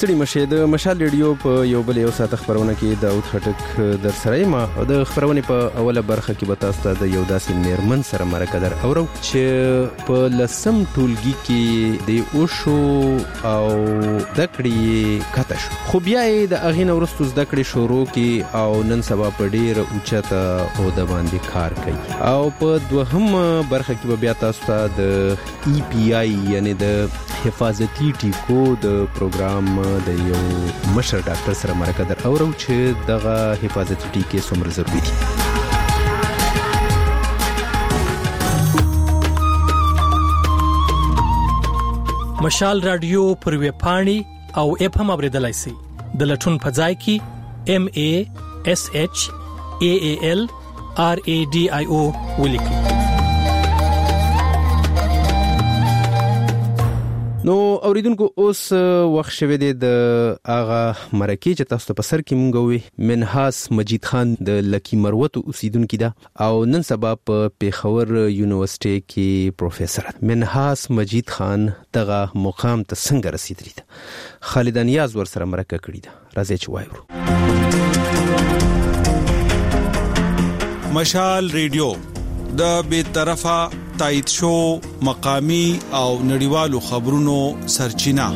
ستړي مشه د مشال ریډیو په یو بل یو ساعت خبرونه کې داود خټک در سره ما د خبرونه په اوله برخه کې به تاسو ته د یو داسې میرمن سره مرکه در اورو چې په لسم ټولګي کې د اوشو او دکړې کاتش خو بیا د اغین ورستو دکړې شروع کې او نن سبا په ډیر اوچته او د باندې کار کوي او په دوهم برخه کې بیا تاسو ته د ای پی آی یعنی د حفاظتي ټیکو د پروګرام د یو مشر ډاکټر سره مرکه در اورو چې دغه حفاظتي ټیکې څومره ضروري دي. مشال رادیو پر ویب پاڼې او اپ هم اوریدلای شئ. د لټون په ځای کې MASHAALRADIO ولیکئ. نو اوریدونکو اوس وخت شوه د اغا مرکه چې تاسو په سر کې مونږ وي منحاس مجید خان د لکی مروت اوسیدونکو دا او نن سبا په پیښور یونیورسيټي کې پروفیسور منحاس مجید خان دغه مقام ته څنګه رسیدلی دا خالد نیاز ور سره مرکه کړی دا راځي چې وایو. مشال ریډیو د بے طرفه تایید شو مقامی او نړیوالو خبرونو سرچینه.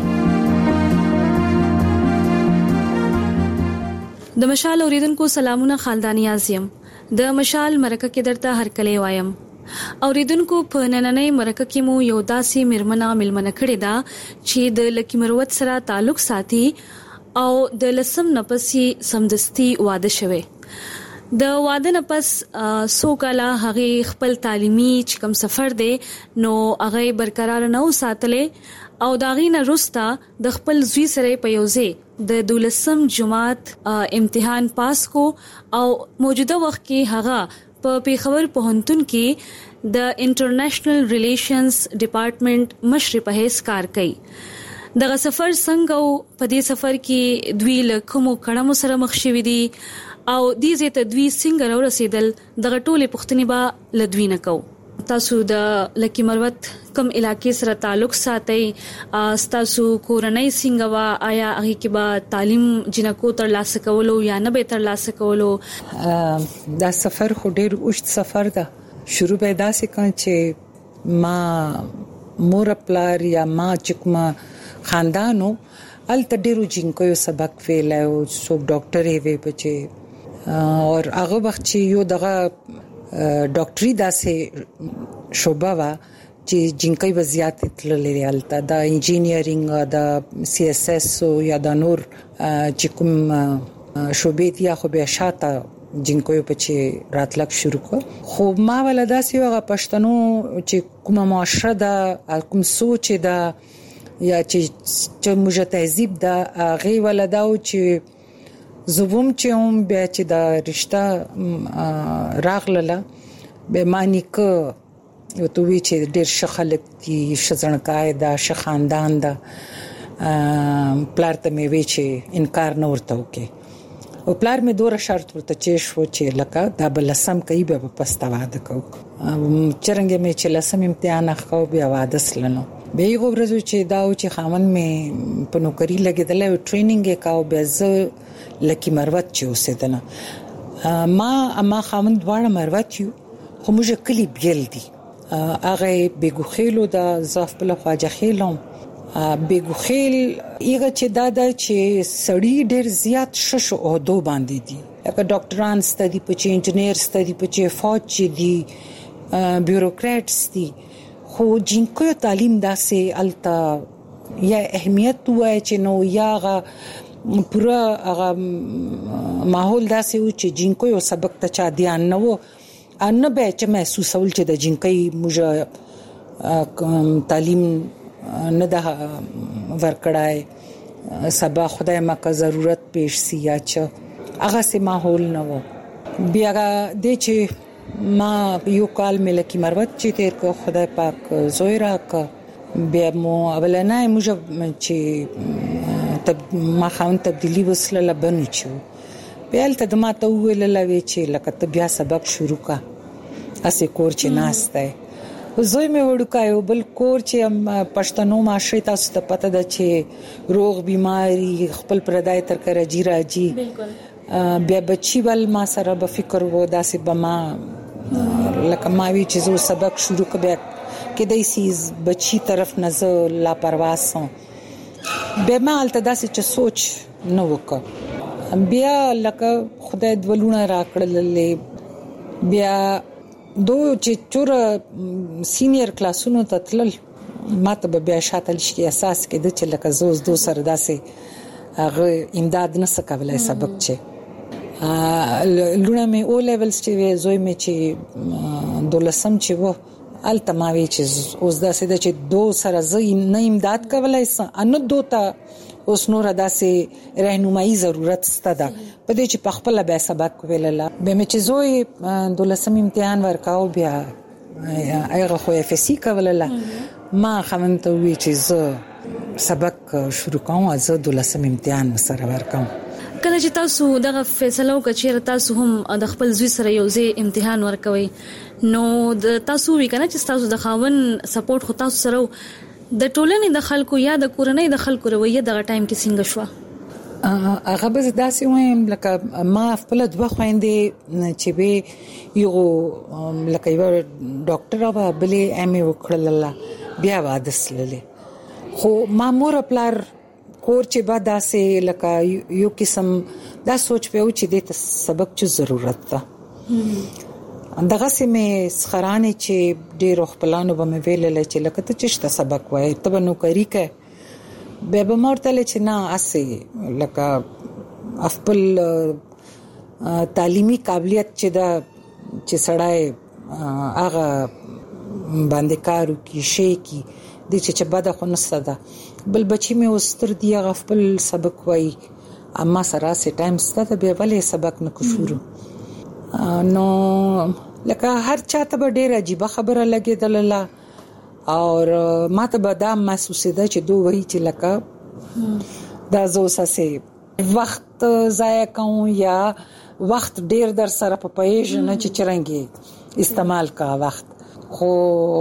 د مشال اوریدونکو سلامونه، خالدانی اعظم د مشال مرکه کې درته هر کله وایم. اوریدونکو په نننۍ مرکه کې مو یو داسې میرمنه ملمنه کړې ده چې د لکی مروت سره تعلق ساتي او د لسم نپسی سمدستي واده شوه. د واده نه پس سو کاله هغه خپل تعلیمي چې کوم سفر دی نو هغه برقرار نه وساتلې او داغې نه رستا د خپل زوی سره په یوځای د 12م جماعت امتحان پاس کو او موجوده وخت کې هغه په پیښور پوهنتون کې د انټرنیشنل ریلیشنز ډپارټمنټ مشر په حیث کار کوي. دغه سفر څنګه او په دې سفر کې دوی له کومو کړمو سره مخ شوي دي او دې زه تدوی څنګه رسیدل دغه ټوله پښتني با لدوی نه کو. تاسو د لکی مروت کوم علاقې سره تعلق ساتي، تاسو کورنۍ څنګه وا آیا هغه کې با تعلیم جنکو تر لاسه کولو یا نه به تر لاسه کولو؟ دا سفر خو ډیر اوږد سفر ده. شروع به داسې کړ چې ما مور پلار یا ما چکما خاندانو الته ډیرو جنکو سبق ویلو سو ډاکټر وی بچي اور هغه وخت چې یو دغه ډاکټري داسې شوبه وا چې جنکې وضعیت تللې الته د انجینیرینګ د CSS یا د نور چې کوم شوبې یا خو به شاته جنکو په چې راتلک شروع کو. خو ما ولدا سی هغه پښتنو چې کومه معاشره ده کوم سوچ ده یا چې موږ تهذیب ده غي ولداو چې زوم چې هم بیا چې دا رشتہ راغله به معنی ک یو تو وی چې ډېر شخلک دي شزنکای دا شخاندان دا پلار ته مې وی چې انکار نه ورته وکي او پلار مې دوره شرط ورته چې شو چې لکه دا بلسم کوي به پستا واده کو چرنګ مې چې لسم امتحان اخو بیا واده سلنو به یو ورځ چې دا چې خامن مې په نوکری لګیدل او ټریننګ وکاو به زه لکی مروت چې اوسېدنه ما خامن دواړه مروت یو خو موږ کلی بیل دي هغه بیګوخیلو دا زاف بل خواجه خیلم بیګوخیل یغه چې دا چې سړی ډېر زیات شش او دو باندې دي لکه ډاکټران ستدي په چې انجنیر ستدي په چې فوج چې دي بیوروکراتس دي خو جنکو تعلیم داسې التا یا اهمیت وای چې نو یاغه پورا هغه ماحول داسې و چې جنکو یو سبق ته چا دیان نه و ان به چې محسوس ول چې د جنکې موږ تعلیم نه ده ورکړای سبا خدای مکه ضرورت پیش سی یا چې هغه سه ماحول نه و. بیا د چې ما یو کال ملکی مروت چې تیر کو خدای پاک زویرا کا بیا مو اولنای موږ چې ما خاون تبدیلی وسله لبنو چې بیا ته د ما ته ویل لوي چې لکه ته بیا سبق شروع کا اسې کور چې ناشته زوی مې وړوکایو بل کور چې پښتنو معاشره تاسو ته پته ده چې روغ بیماری خپل پردای تر کرجی راځي بالکل بیا بچي ول ما سره به فکر وو داسې بما لکه ما وی چې زو سبق شروع کبه کې دای سیز بچي طرف نه زه لاپروا سم به ما التداسي چې سوچ نو وکړ بیا لکه خدای دولونه راکړلې بیا دو چې چور سینیئر کلاسونو ته تلل ماته به بیا شاتل شي احساس کېد چې لکه زوز دو سره داسې هغه امداد نه سکولای سبق چې لونه مې او لیولز چې زوی مې چې دولسم چې وو التماوي چې اوس داسې د چې دو سره زې نه امداد کولای ان دوته اوس نور داسې رهنمایي ضرورت ستده په دې چې په خپل به سبق ویلل به مې چې زوی دولسم امتحان ورکاو بیا هغه خو اف سی کولل ما خمنته وی چې زه سبق شروع کوم زه دولسم امتحان سره ورکوم کله چې تاسو دغه فیصله وکړئ تاسو هم د خپل زوی سره یو ځای امتحان ورکوي نو د تاسو وی کنه چې تاسو د خاون سپورټ خو تاسو سره د ټولنې د خلکو یا د کورنۍ د خلکو رویه دغه ټایم کې څنګه شو هغه به داسې وایم لکه ما خپل دوه خويندې چې به یو لکه یو ډاکټر او بلې ام ای وکړل بیا وادسللې خو مامور خپل کور چې بعد داسې لکه یو قسم دا سوچ په او چې د سبق چې ضرورت ده اندغه سمه سخرانه چې ډېر خپلانو به مې ویلل چې لکه ته چې سبق وای ته نو کوي کې به به مرتل چې نه اسه لکه خپل تعلیمي قابلیت چې دا چې سړای هغه باندې کارو کې شي کې د چې بده خو نسته بل بچی مې وستر دی خپل سبق وای اما سره سه ټایم ستته به ولې سبق نه کو شروع نو لکه هر چاته به ډېر عجیب خبره لګیدل او ماته به دا محسوس ده چې دوی وایي چې لکه دا زوسه وخت ضایع کوم یا وخت ډېر در سره په پېژ نه چې چرنګي استعمال کا وخت خو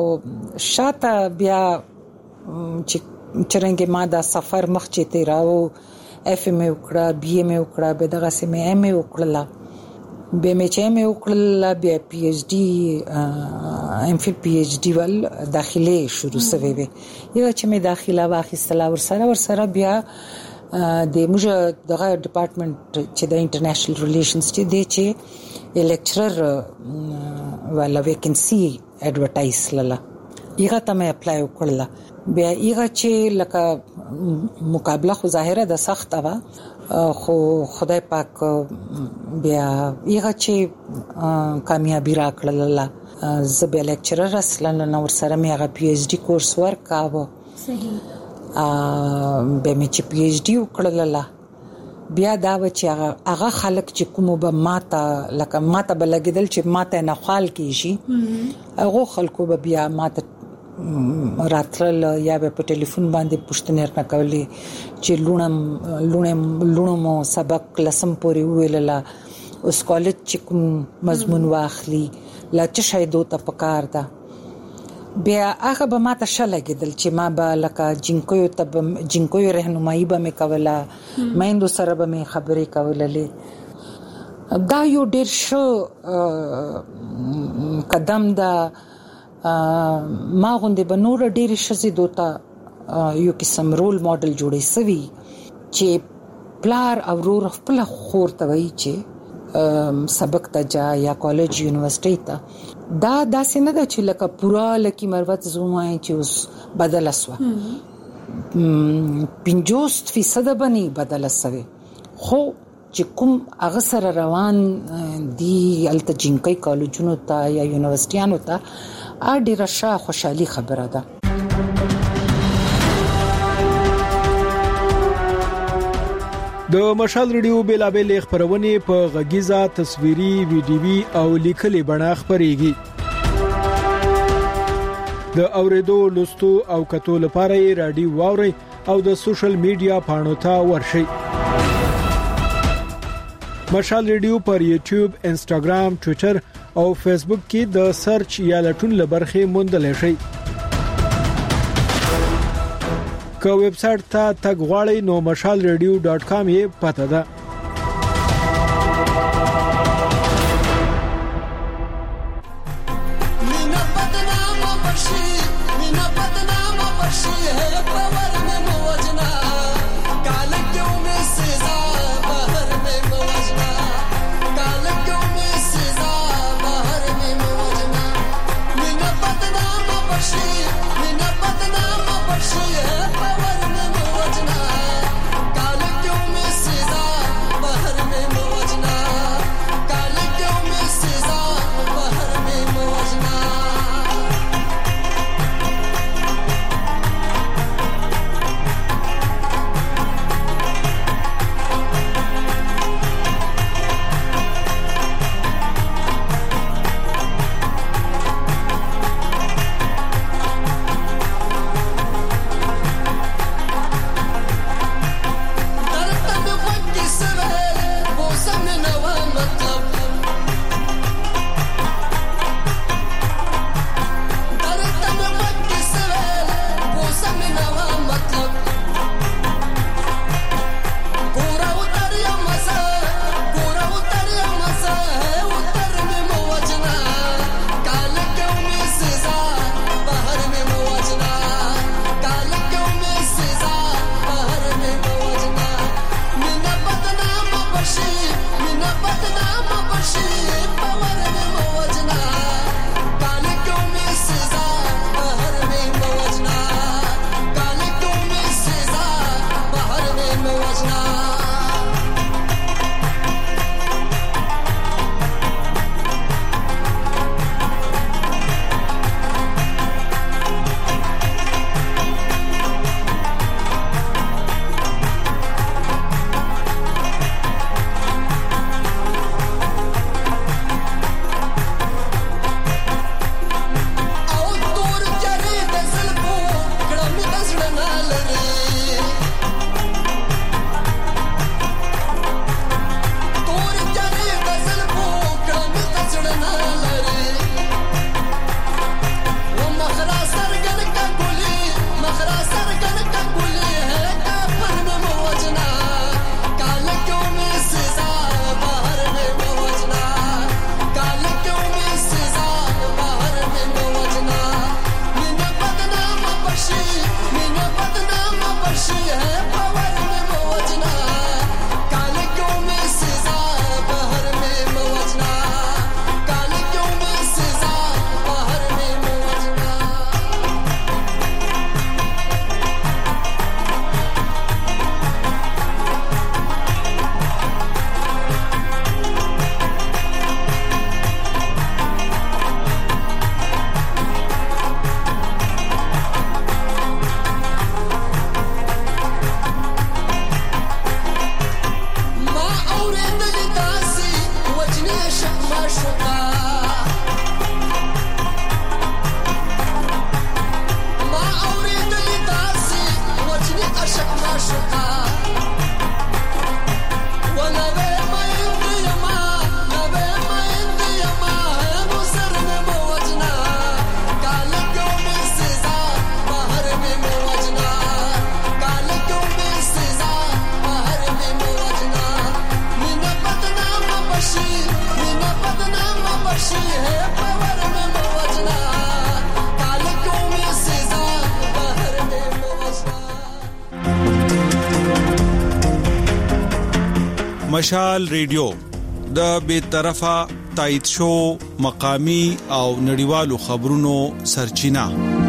شاته بیا چې چرنګي ما دا سفر مخ چې تیراو اف ام وکړه بي ام وکړه به دغه سم ام وکړه به مې چې ام وکړه بیا پی ایچ ډي ام فل پی ایچ ډي ول داخلي شروع شوه وي یو چې مې داخله واخیستله ور سره بیا د موږ دغه ډپارټمنټ چې د انټرنیشنل ریلیشنز چې دی چې لیکچرر ولا ویکنسي اډورټایز لاله یغه ته مې اپلای وکړله بیا یغه چې لکه مقابله خو ظاهره د سخت وا خو خدای پاک بیا یغه چې کامیابی راکړله زه لیکچرر اصلا نو سره مې هغه پی ایچ ډي کورس ورکاوه صحیح به مې چې پی ایچ ډي وکړله بیا دا و چې هغه خلک چې کومه به ماته لکه ماته بلګیدل چې ماته نه خال کیږي هغه خلکو به بیا ماته راتل یا په ټلیفون باندې پوښتنه وکولې چې لونم مو سبق لسم پورې ویلله اوس کالج چې کوم مضمون واخلي لا چې شاید ته پکار ده بیا هغه به ماته شلګیدل چې ما به لکه جنکوي رهنمایي به مې کوله مېندو سره به مې خبرې کولې دا یو ډېر شو قدم ده ما غوندې به نور ډېر شزي دوته یو قسم رول ماډل جوړې سوي چې پلار او ورور خپل خور ته وایي چې سبق ته جا یا کالج یونیورسيټي ته دا داسې نه ده چې لکه پورا لکی مروت زومای چې اوس بدل شو 50% باندې بدل شوی خو چې کوم هغه سره روان دي التجنکي کالجونو ته یا یونیورسيټیانو ته ډیره ښه خوشحالي خبره ده د مشال ریډیو بیلابل خبرونه په غږیزه تصویري ویډیوي او لیکلي بڼه خبريږي د اوریدو لوستو او کتو لپاره رادیو واوري او د سوشل میډیا پاڼو ته ورشي مشال ریډیو پر یوټیوب انستګرام ټوئیټر او فیسبوک کې د سرچ یا لټون لبرخه موندل شي. که ویب سټ ته تګ غواړئ نو mashalradio.com یې پته ده. مشال ریډیو د بیطرفه تایید شو مقامی او نړیوالو خبرونو سرچینه.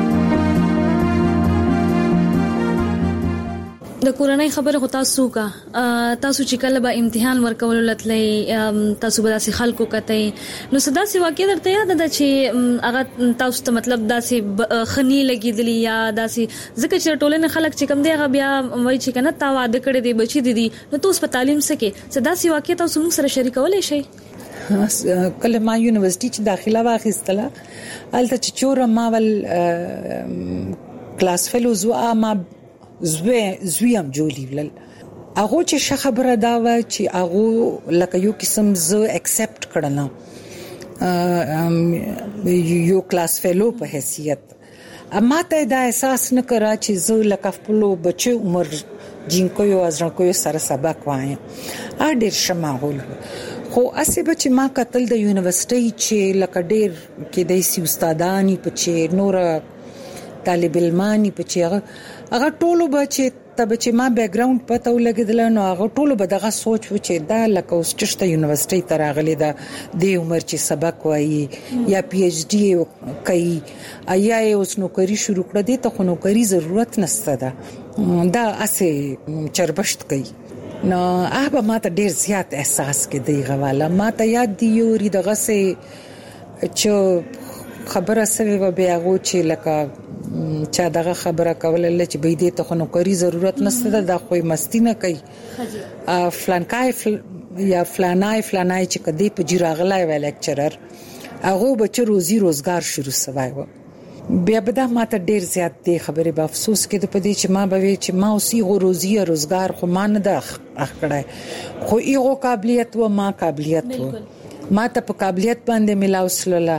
د کورنۍ خبره هو تاسو کا تاسو چې کله به امتحان ورکول لتلې تاسو به داسې خلکو کته نو صدا سی واقع درته یاد ده چې هغه تاسو ته مطلب داسې خنی لګیدلی یا داسې ځکه چې ټولنه خلک چې کم دی هغه بیا وای چې کنه تا واده کړی دی بچی دی نو تاسو په تعلیم سکے صدا سی واقع تاسو موږ سره شریکولای شئ. کله ما یونیورسيټي چې داخله واخیستله الته چې چور ما ول کلاس فیلوز وا ما زویم جوړی ول هغه چې خبره دا و چې هغه لکه یو قسم زه اکسپټ کړنه یو کلاس فیلو په حیثیت اما ته دا احساس نه کرا چې زه لکه خپل بچو عمر جنکو یو ازرکو سره سبق وایم ډېر شماغول خو اسې بچ ما قتل د یونیورسيټي چې لکه ډېر کې د سی استادانی په چې نور طالب علمانی په چې هغه ټولو بچ تب چې ما بیک گراوند پته ولګیدل نو هغه ټولو به دغه سوچ و چې دا لکه اوس چشته یونیورسيټي ته راغلي دا د عمر چې سبق وایي یا پی ایچ ډي کوي یا اوس نوکری شروع کړه دي ته خو نوکری ضرورت نشته دا اسه چربشت کوي نو هغه ما ته ډیر زیات احساس کې دی غواله ما ته یاد دی یوري دغه سه چې خبره سوي و بیا غو چې لکه چا دغه خبره کوله چې به دې ته خو نوکری ضرورت نشته دا خو مستی نه کوي فلانکای یا فلانای چې کدی په جراغلای و لیکچرر هغه بچ روزي روزګار شروع سوای و بیا به دا ما ته ډیر زیات دی خبره به افسوس کې د پدې چې ما به چې ما اوسې غو روزي روزګار خو ما نه د اخکړای خو ایغو قابلیت و ما قابلیت و ما ته په قابلیت باندې ملاوسله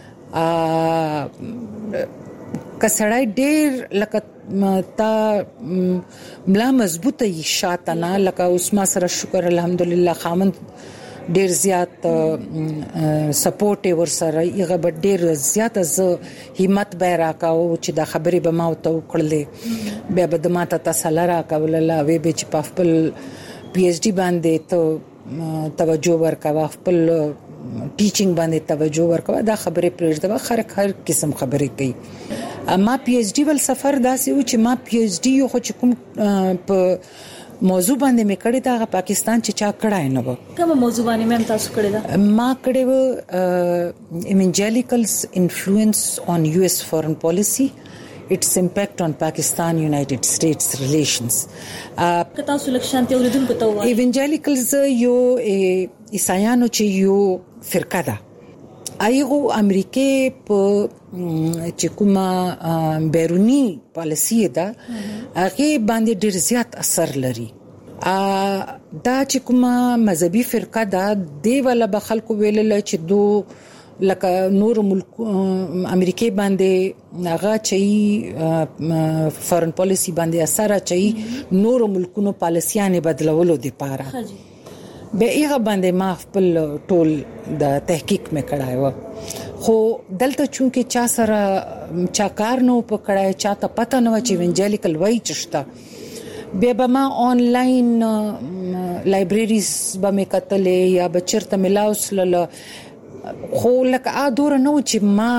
کسړای ډیر لکه تا ملا مضبوطه شاته نه لکه اوس ما سره شکر الحمدلله خامن ډیر زیات سپورټ ورسره یغه ډیر زیات از همت به راکاو چې دا خبرې به ما او ته وکړلې بیا به د ماته تسلا راکول لا وی به چې په خپل پی ایچ ډي باندې ته توجه ورکاوه خپل ټیچینګ باندې توجه ورکاوه دا خبرې پرېږده هر قسم خبرې کوي ما پی ایچ ډي ول سفر داسې و چې ما پی ایچ ډي خو چې کوم په موضوع باندې مې کړی دا پاکستان چې چا کړای نه و کوم موضوع باندې مې تاسو کړی دا ما کړی و evangelicals influence on US foreign policy its impact on Pakistan United States relations کتا سلیکشن ته اوریدونکو ته وایي evangelicals یو عیسایانو چې یو فرقه ده ایغو امریکای په چې کومه بیرونی پالیسی ده هغه باندې ډیر زیات اثر لري دا چې کومه مذهبي فرقه ده دی ولا به خلکو ویل چې دو لکه نور ملک امریکای باندې هغه چې فارن پالیسی باندې اثر اچي نور ملکونو پالیسیانه بدلولو دي پاره به ایغه باندې ما خپل ټول د تحقیق مې کړای و خو دلته چونکه چا سره چا کار نو پکړای چا ته پته نه و چې ایونجلیکل وای چشتا به ما آنلاین لایبرریز به مې کتلې یا بچرته ملاوسل خو لکه دور نو چې ما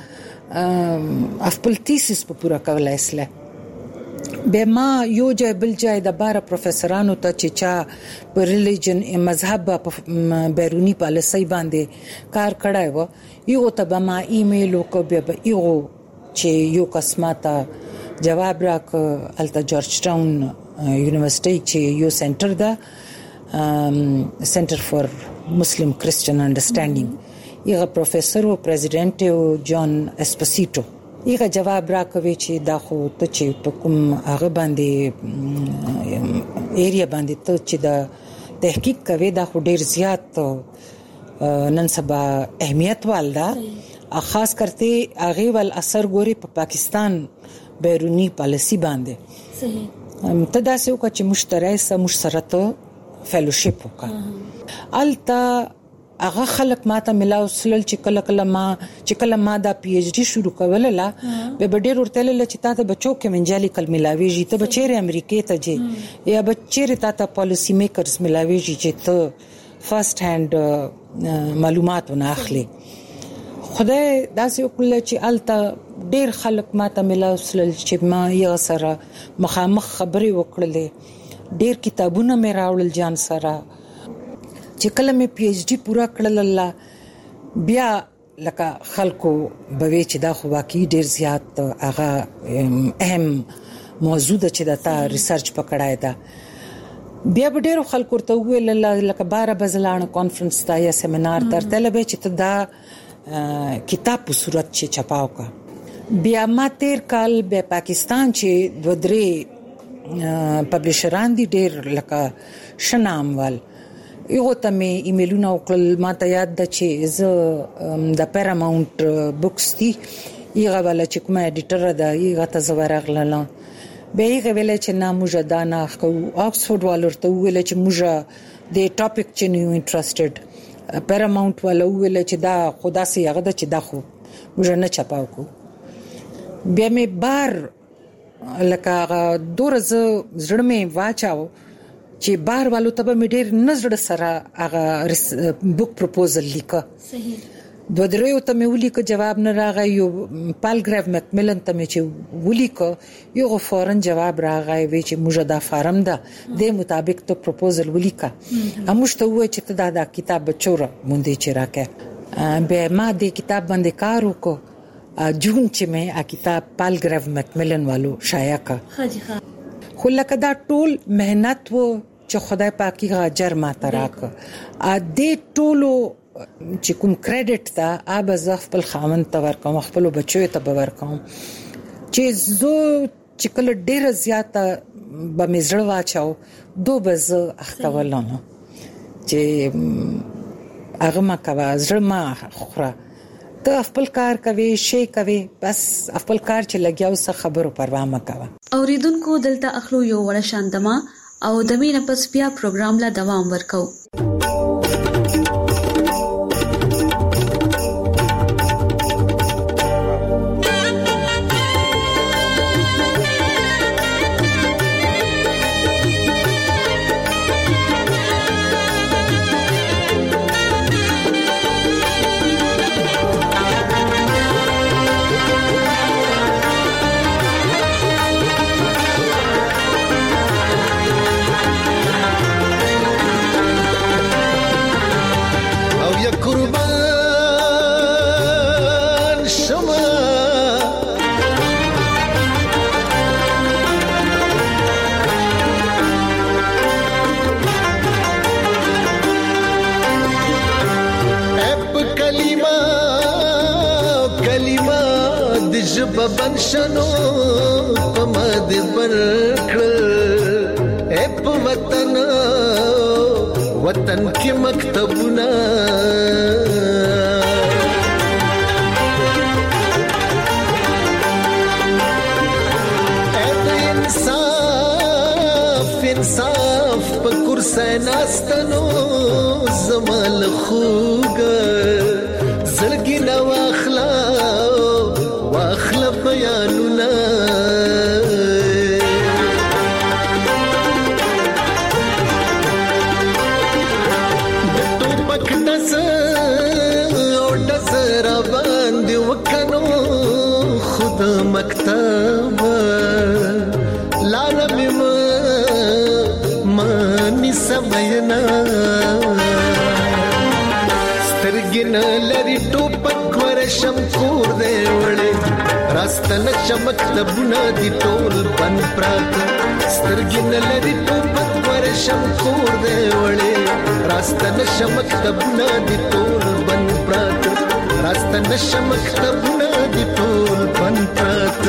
خپل تیسیس په پورا کولای اسله به ما یو ځای بل ځای د بار پروفیسورانو ته چې چا په ریلیجن مذهب په بیرونی پالیسي باندې کار کړای و یو ته به ما ایمیل وکړ به یو چې یو قسمه جواب راک الته جورج ټاون یونیورسيټي چې یو سنټر ده سنټر فور مسلم کرسچن انډرستانډینګ یو پروفیسور او پریزیډنټ جان اسپوسیټو یغه جواب راکوي چې دا خو ته چې په کوم هغه باندې ایریا باندې ته چې دا تحقیق کوي دا خو ډیر زیات نن سبا اهمیت والدا خاص کرتے هغه ول اثر ګوري په پاکستان بیرونی پالیسی باندې صحیح ته دا څه وکړه چې مشترک مشترک فیلوشپ وکړه التا هغه خلک ماته ملاوسل چې کله ما دا پی ایچ ډي شروع کوله به ډېر ورته چې تاسو بچو کې منجالیکل ملاويږي ته بچره امریکای ته جي یا بچره تاسو پالیسی میکرز ملاويږي چې ته فرست هاند معلومات وناخلي خدای داسې وکړه چې الته ډېر خلک ماته ملاوسل چې ما یې سره مخامخ خبرې وکړلې ډېر کتابونه مې راوړل جان سره چې کله مې پی ایچ ډي پورا کړل الله بیا لکه خلکو بوي چې دا خو واقعي ډیر زیات هغه اهم موضوع ده چې دا تا ریسرچ پکړای دا بیا ډیر خلکو ورته ویل لکه 12 بزلانه کانفرنس تا یا سیمینار درته لبه چې دا کتاب په صورت چې چپاو کا بیا ما تیر کال به پاکستان چې دوه درې پبلشران دي ډیر لکه شناموال یو ته مې ایمیلونه وکړل، ما ته یاد ده چې زه د پیراماونت بوکس دی یغه ولا چې کومه ایډیټر ده یغه ته زورغله به یې ویل چې نه موږ دا نه خو آکسفورد والورته ویل چې موږ د ټاپک چې نیو انټرستډ پیراماونت ولا ویل چې دا خدا سي هغه ده چې دا خو موږ نه چپاو کو. بیا مې بار لکه دورزه زړه مې واچاو چې بار والو ته به مې ډېر نظر سره هغه بوک پروپوزل لیکه. صحیح. دوه درې ته مې ولیکه جواب نه راغی. یو پالګراف مکملن ته مې چې ولیکه یو فورن جواب راغی وی چې موږ دا فارم ده د مطابق ته پروپوزل ولیکه. موږ ته وای چې ته دا کتاب بچوره مونږ چې راکې. به ما د کتاب باندې کار وکړ. جون چې مې ا کتاب پالګراف مکملن والو شایع کا. خو لکه دا ټول مهنت وو چې خدای پاکي اجر ما تراک. ا دې ټولو چې کوم کریډټ دا اب زف په خامن تور کوم خپل بچو ته باور کوم چې زه چې کله ډېر زیاته به مزړه واچاو دو بز اختولانه چې هغه ما کوا زړه ما خوره ته خپل کار کوي شي کوي بس خپل کار چې لګیاو څه خبرو پروا ما کوي. اوریدونکو دلته اخلو یو وړ شاندما او د مینه پس بیا پروګرام لا دوام ورکو. ببن شنو پمد برکړ اپ وطن وطن کې مکتبونه انصاف په کرسي ناستنو زمال خوګ زړګي نو واخلا بیانونه د ټوپک دز او دز را باندې وکنو خود مکتب لاره مانی سمینا سترګن لري ټوپک ورشم کور دی وړي راستن چمک د بنا دی ټول بن پرات سترګن لري ټوپک ورشم کور دی وړي راستن چمک د بنا دی ټول بن پرات راستن چمک د بنا دی ټول بن پرات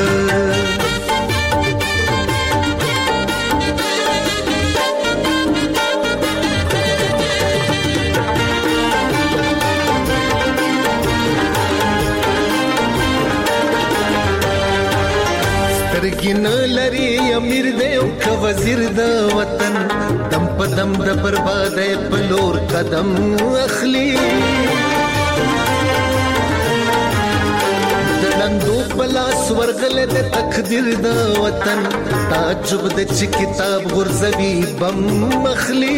سترګین لري امیر دی او ک وزیر د وطن دم په دم د بربادې په لور قدم اخلي د نندو پلاس ورغله د تقدیر د وطن تعجب د چې کتاب غرزوي بم مخلي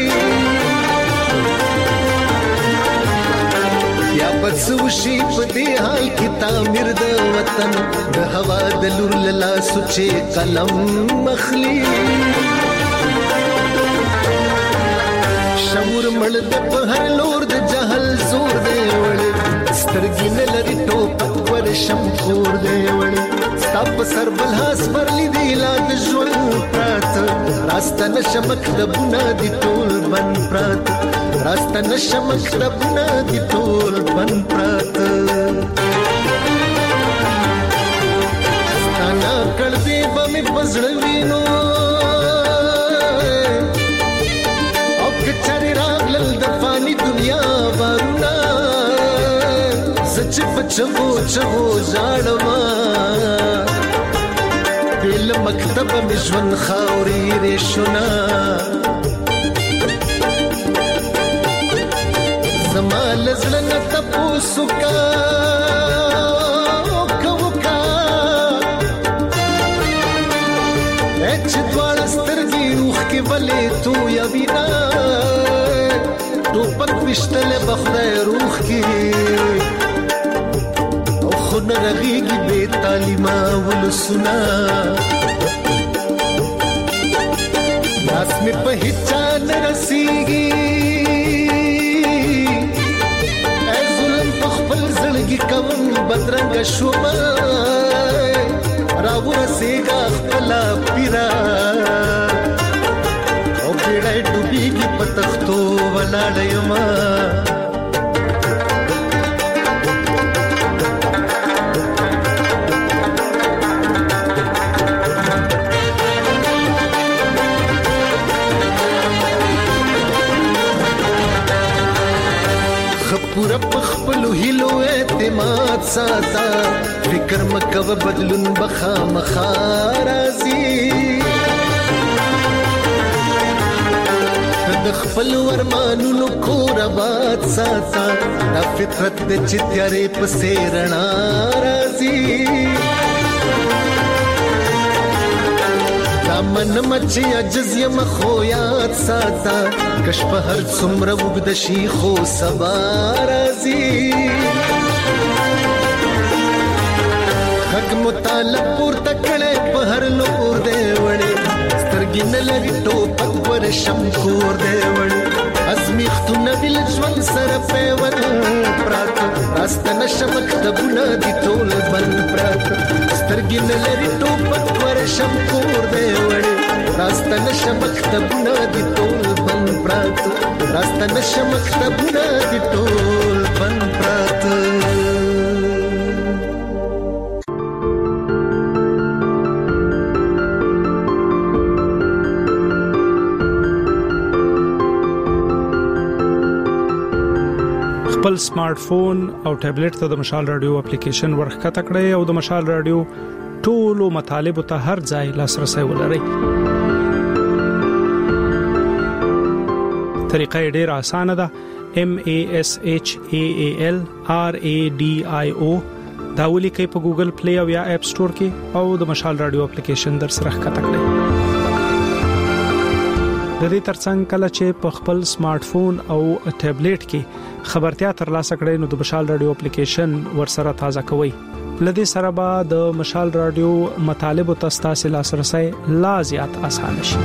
یا بس وشي په دې حال کې تعمیر د وطن د هوا د لور لا سوچې قلم مخلي شعور مړ د په هر لور د جهل زور دی وړي سترګې نه لري ټوپک ورشم کور دی وړي ستاپ سر بلحاس پر لیدي لا د ژوند پرات راسته نشمک د بنا دی ټول بن پرات راسته نشمک د بنا دی ټول بن پرات ستانا کړبي بمې پزړوینو او کچري راغلل د چې بچو چغو ځاړما بل مکتب مشون خاوري رښنا زمال زلن تپوسو کا کوکا اچ دوال سترګي روح کې ولې تو یا بنا ټوپک وشتل بخدای روح کې او خن رغيږي بے تعلیمه ول سنا لاس می په هچا نرسيږي زړګي کوم بدرنګ شوم راغور سیګه خپل پیرا او پیړای ډوبېږي پتختو ولاړم پورا پخپلو هیلو اعتماد ساتا فکر مکو بدلون بخا مخارازی د خپل ورمانونو کور آباد ساتا دا فطرت د چتیارې پسې رڼا راځي من مچ عجز یم خو یاد ساتا کش په هر څومره وګد شي خو سبا راځي حق مطالب پورته کړي په هر لور دی وړي سترګې نه لري ټوپک ورشم کور دی وړي ازمیختونه بل ژوند سره پیوند پرات راست نشه مکتبونه دي ټول بند پرات سترګې نه لري ټوپک ورشم کور دی وړي راست نشه مکتبونه دي ټول بند پرات راست نشه مکتبونه دي ټول بند پرات خپل سمارټ فون او ټابلیټ ته د مشال رادیو اپلیکیشن ورخته کړئ او د مشال رادیو ټولو مطالب ته هر ځای لاسرسي ولرئ. طریقه ډېره اسانه ده. MASHAALRADIO دا ولیکئ په ګوګل پلی او یا اپ سٹور کې او د مشال رادیو اپلیکیشن در سره ښکته کړئ. د دې ترڅنګ کله چې په خپل سمارټ فون او ټابلیټ کې خبرتیا ترلاسه کړئ نو د مشال رادیو اپلیکیشن ورسره تازه کوئ. لدې سره به د مشال رادیو مطالب او تاسو لاسرسي لا زیات آسان شي.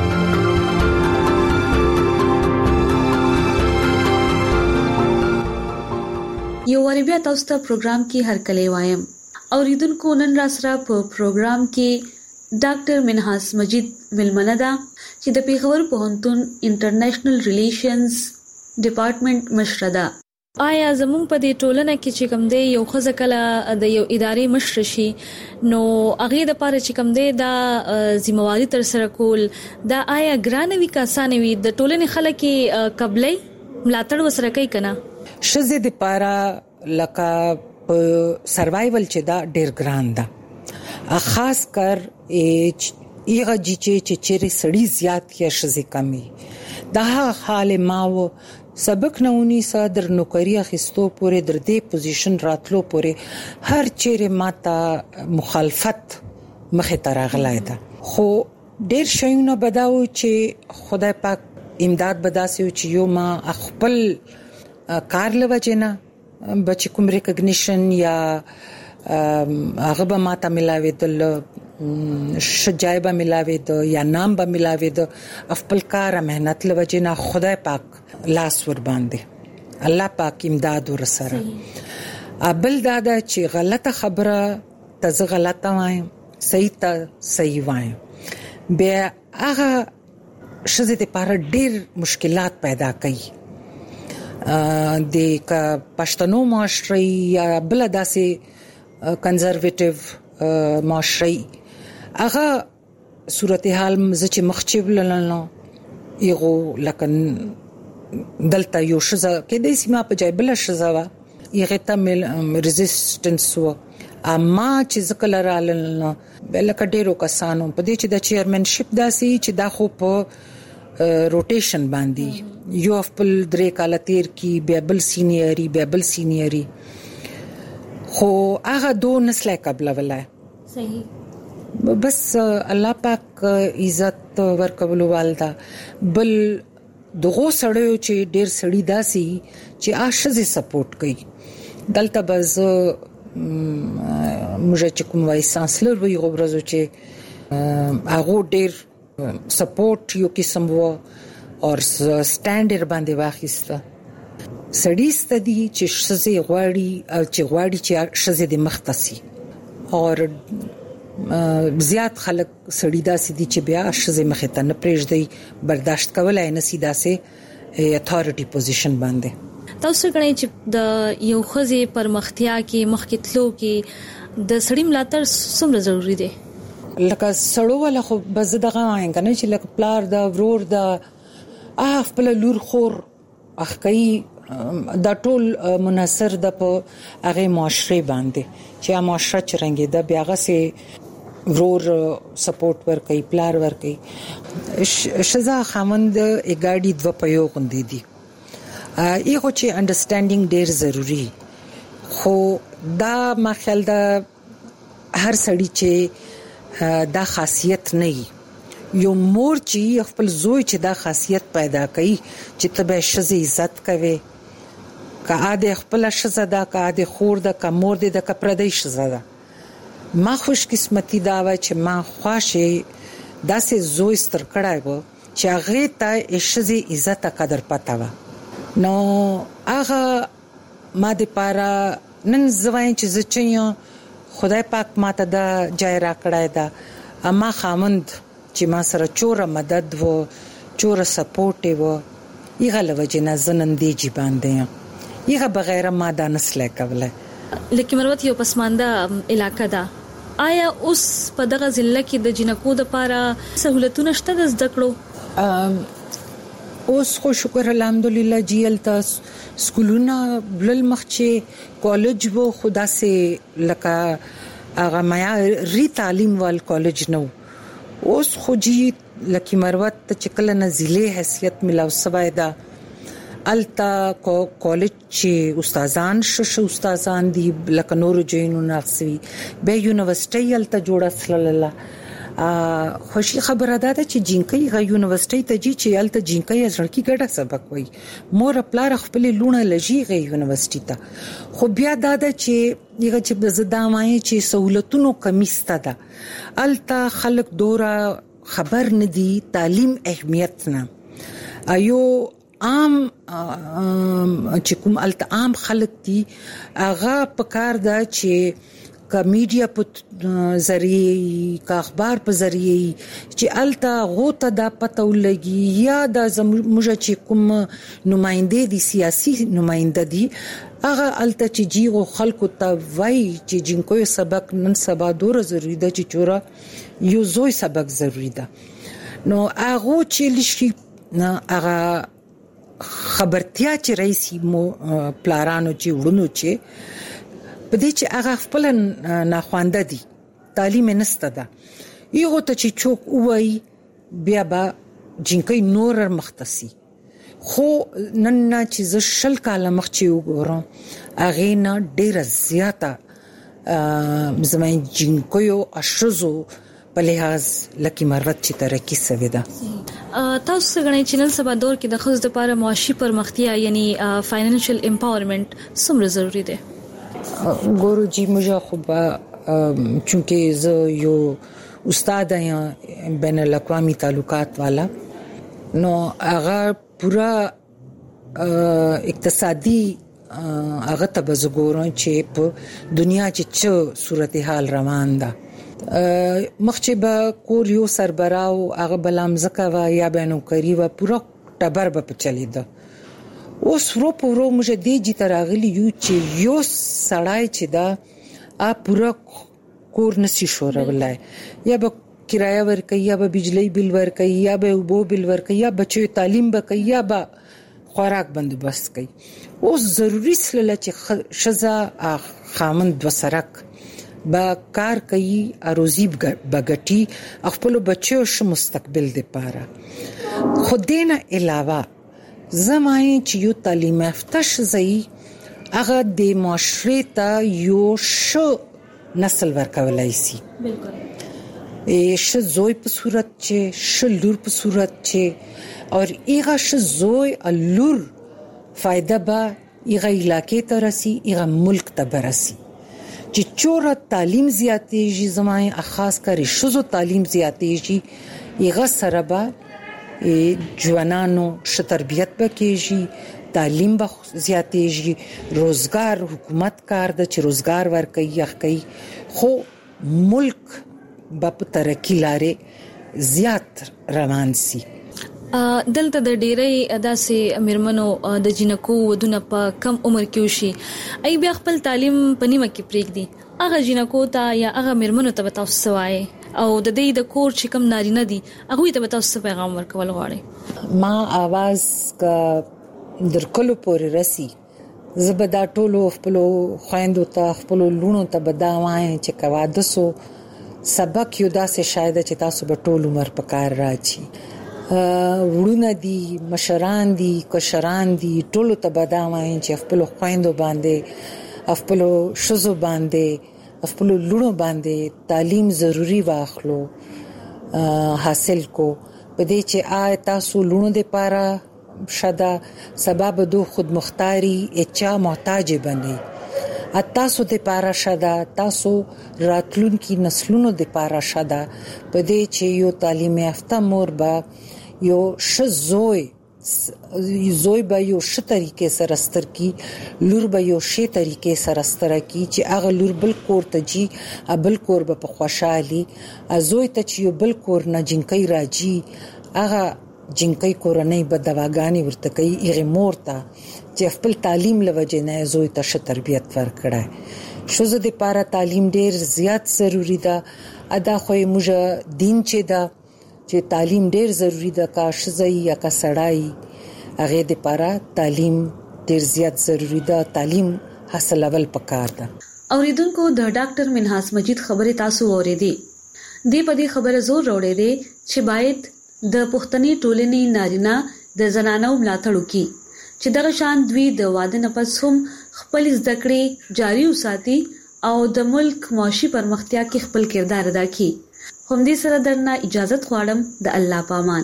یو وری بیا تاسو ته پروګرام کې هرکلی وایم. اوریدونکو نن را سره په پروګرام کې ډاکټر منحاس مجید ملمندا چې د پیښور پوهنتون انټرنیشنل ریلیشنز ډپارټمنټ مشر ده. آیا زموږ په دې ټولنه کې چې کوم دی یو خزه کله د یو ادارې مشر شي نو هغه د پاره چې کوم دی دا ذمہواری تر سره کول دا آیا ګرانوي کا سانوي د ټولنې خلک قبلې ملاتړ وسره کوي کنه شزه د پاره لکه سروایول چې دا ډیر ګران ده خاص کر ایغه چې چیرې سړی زیات کې شزه کمی دا حال ماو سبق نهونی صدر نوکری اخستو پورې در دې پوزیشن راتلو پورې هر چیرې ماته مخالفت مخه ترغلای ده خو ډیر شیونه بداو چې خدای پاک امداد بداسي چې یو ما خپل کار لوجنه بچ کوم ریکګنیشن یا هغه به ماته ملاوي دل شجایبه ملاوي د یا نام به ملاوي د خپل کار مهنت لوجنه خدای پاک لاس ور باندې الله پاک امداد ورسره ابل دادا چې غلطه خبره ته غلطه وایم صحیح ته صحیح وایم بیا هغه شزه ته پر ډیر مشکلات پیدا کوي د پښتنو معاشري یا بل داسې کنزرویټیو معاشري هغه صورتحال چې مخچب لنلو یو لکه دلته یو شزه کې د سیمه په جای بل شزه یغه ته ریزिस्टنس و اما چې ځکه لرال نو بلکې ډیرو کسانو په دې چې د چیرمنشپ داسي چې دا خو په روټیشن باندې یو خپل درې کال تیر کی بیبل سینیری خو هغه دو نسله قبل ولای صحیح بس الله پاک عزت ورکول والدا بل دغه سړیو چې ډیر سړی داسي چې آشزه سپورټ کوي دلته بز موږ چې کوم وای سانسلر وی غوړزو چې هغه ډیر سپورټ یو قسم وو او سټانډرډ باندې واخیسته سړی ستدي چې شزه غواړي چې شزه د مختصي او زیات خلک سړی داسې دي چې بیا شزه مخ ته نه پرېږدي برداشت کولای نه سي داسې اتھارټي پوزیشن باندې تاسو غواړئ چې د یو خزي پرمختیا کې مخکتلو کې د سړی ملاتړ څومره ضروری دی لکه سړو ولا خو بز دغه وایم کنه چې لکه پلار دا ورور دا خپل لور خور اخکای دا ټول مناصر د په هغه معاشره باندې چې معاشره چرنګي د بیاغه سي ورور سپورټ ور کوي پلار ور کوي شزا خامند اګاډي دو په یو غوندې دي ایغه چې انډرستانډینګ ډیر ضروری خو دا ما خیال دا هر سړی چې دا خاصیت نه یو مور چې خپل زوی چې دا خاصیت پیدا کوي چې تبه شزه عزت کوي کا د خپل شزه دا کا د خور دا کا مور د کپردې شزه دا ما خوش قسمتي دا و چې ما خواشه داسې زوی ستر کړای و چې هغه ته شزه عزت قدر پتا و نو هغه ما د پاره نن زوین چې زچیا خدای پاک ماته دا جای را کړای دا اما خامند چې ما سره چوره مدد و چوره سپورټ و یغه لوجنه زنن دی جی باندې یغه بغیر ما دا نسله کوله لکه مروت یو پسمانده علاقہ دا آیا اوس په دغه ضلع کې د جنکو د لپاره سہولتونه شته د زده کړو اوس خو شکر الحمدلله جیل تاسو سکولونه بلل مخچه کالج وو خدا سه لکه هغه معیاري تعلیم وال کالج نو اوس خو جی لکی مروت چې کله نزله حیثیت ملاو سوای دا التا کالج چې استادان دي لکه نور جینو ناخسوي به یونیورسيټي التا جوړه سلله خوشي خبره ده چې جینکۍ غا یونیورسيټي ته جی چې الته جینکۍ ځړکی ګډه سبق وای مور خپل خپل لونه لږی غي یونیورسيټي ته خو بیا دا ده چې یغه چې زدامای چې سہولتونو کمیسته ده الته خلک دورا خبر ندي تعلیم اهمیت نه ایو عام چې کوم الته عام خلک دي اغه پکار ده چې کا میډیا په ذریعہ کا اخبار په ذریعہ چې التا غوته د پته ولګي یا د زموږ چې کوم نمائنده دي سیاسي نمائنده دي هغه التا چې جیغو خلکو ته وای چې جنکو سبق نن سبا ډور ضروری ده چې چورا یو زوی سبق ضروری ده نو هغه چې لشي هغه خبرتیا چې رئیسي مو پلارانو چې وړونو چې پدې چې هغه خپل ناخوانده دي تعلیم نسته ده یو ته چې چوک وای بیا با جنکې نور مختصي خو نن چې ز شل کاله مخ چې وګورم اغه نه ډیر زیاته زمای جنکو اشزو په لحاظ لکه مروت چې ترقی سوي ده تاسو غواړئ چې نن سبا دور کې د خزو لپاره معاشي پرمختیا یعنی فاینانشل امپاورمنت څومره ضروری ده ګورو جی مجا خو چونکه زه یو استاد یم بین الاقوامی تعلقات والا نو هغه پورا اقتصادي هغه ته زګورم چې په دنیا چې صورتحال روان ده مخچې به کور یو سربراو هغه بلام زکه یا بنو کری و پورا ټبر به چلیدا اوس ورو موږ دې جی تراغلی یو چې یو سړای چې دا پورا کور نسی شورولای یا به کرایه ور کوي یا به بجلی بل ور کوي یا به وبو بل ور کوي یا بچو تعلیم به کوي یا به خوراک بندوبست کوي. اوس ضروری سره چې شزا خامند وسرک با کار کوي اروزی بغټي خپل بچو ش مستقبل دی پاره. خودینه علاوه زمای چې یو تعلیم یافته شي هغه د معاشري ته یو شو نسل ورکولای شي. بالکل ش زوی په صورت چې ش لور په صورت چې اور ایغه ش زوی لور فائدہ با ایغه علاقې ته رسی ایغه ملک ته برسی. چې چوره تعلیم زیاتېږي زمای خاص کر شزو تعلیم زیاتېږي ایغه سره به جوانانو ش تربیت بکېږي تعلیم به زیاتېږي روزګار حکومت کار د چې روزګار ورکړي یخکي خو ملک په ترقی لارې زیات روان سي. دلته د ډیرې داسې مرمنو د جنکو ودونه په کم عمر کې وشي ای بیا خپل تعلیم پنیمه کې پریږدي هغه جنکو ته یا هغه مرمنو ته تاسو وایي او د دې د کور چې کم نارینه دي هغه ته تاسو پیغام ورکول غواړي. ما आवाज کا درکلو پورې رسی زبدا ټولو خپل خويندو ته خپل لونو ته بدا وای چې کواده سو سبق یو داسې شاید چې تاسو به ټول عمر په کار راځي. ورونه دي مشران دي کشران دي ټولو ته بدا وای چې خپل خويندو باندې خپل شزو باندې خپل لونو باندې تعلیم ضروری واخلو حاصل کو په دې چې تاسو لونو د پاره شدا سبب دو خود مختاری اچا محتاج بنئ تاسو د پاره شدا تاسو راتلون کی نسلونو د پاره شدا په دې چې یو تعلیم یافته مور با یو شزوی به یو ش طریقې سره ستر کی لور به یو شی طریقې سره ستر کی چې اغه لور بل کور ته جی بل کور به په خوشالي ازوی ته چې یو بل کور نه جنکی راځي اغه جنکی کورنۍ به دواګانی ورته کوي ایغه مورته چې خپل تعلیم لوجه نه زوی ته ش تربیت ورکړه. شوزه د پاره تعلیم ډیر زیات ضروری ده. ادا خو موږ دین چې ده چې تعلیم ډیر ضروری ده کا شزای یا کا سړای هغه د پاره تعلیم ډیر زیات ضروری ده. تعلیم حاصلول پکار ده. اوریدونکو د ډاکټر منحاس مجید خبره تاسو اوریدي دی په دې خبره زور وروړي دي چې باید د پښتني ټولنې نارینه د زنانو ملاتړ وکړي چې دغه شان دوی د واده نه پس هم خپل زده کړې جاري وساتي او د ملک معاشي پرمختیا کې خپل کردار ادا کړي. هم دې سره درنه اجازه غواړم د الله پامان.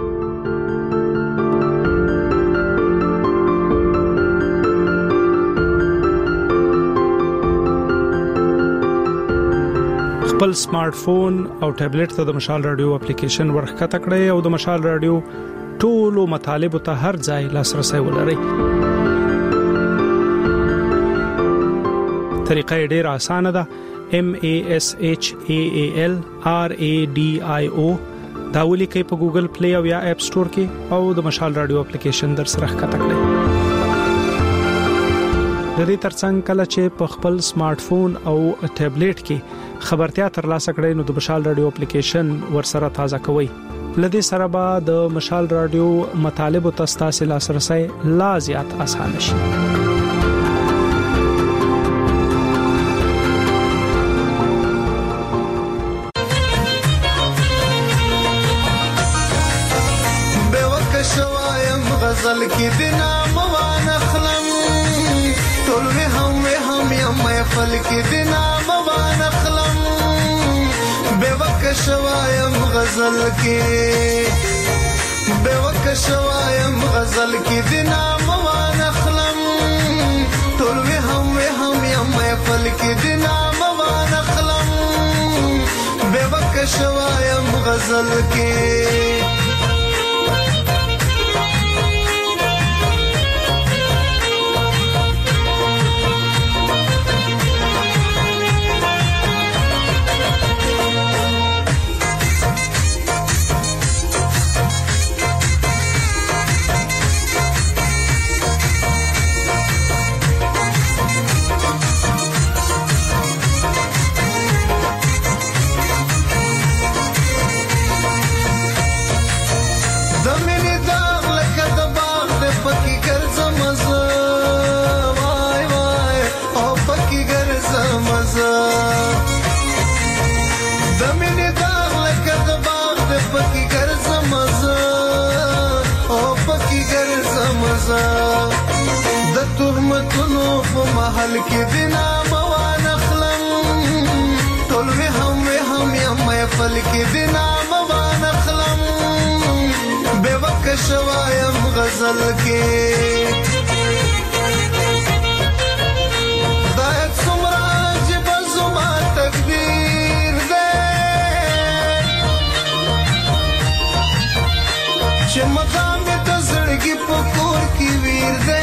خپل سمارټ فون او ټابلیټ ته د مشال رادیو اپلیکیشن ورخکته کړئ او د مشال رادیو ټولو مطالب ته هر ځای لاسرسي ولرئ. طریقه ډیره اسانه ده. MASHAAL RADIO دا ولیکئ په ګوګل پلی او یا اپ سٹور کې او د مشال رادیو اپلیکیشن در سره ښکته کړئ. د دې ترڅنګ کله چې په خپل سمارټ فون او ټابلیټ کې خبرتیا ترلاسه کړئ نو د مشال رادیو اپلیکیشن ورسره تازه کوئ. لدې سره به د مشال رادیو مطالب او تاسو لاسرسي لا زیات اسانه شي. غزل کی دنا موان خلم ټول هم یم فل کی دنا موان خلم بوک شوایم غزل کی غزل کی دنا موان خلم ټول هم یم فل کی دنا موان خلم بوک شوایم غزل کی زړونو په محل کې دینا موان خلم ټول وی هم یم محفل کې دینا موان خلم بے وک شوایم غزل کې دایت سمراج بزما تکبیر دے چې مقام د زړګي په کور کې ویر دے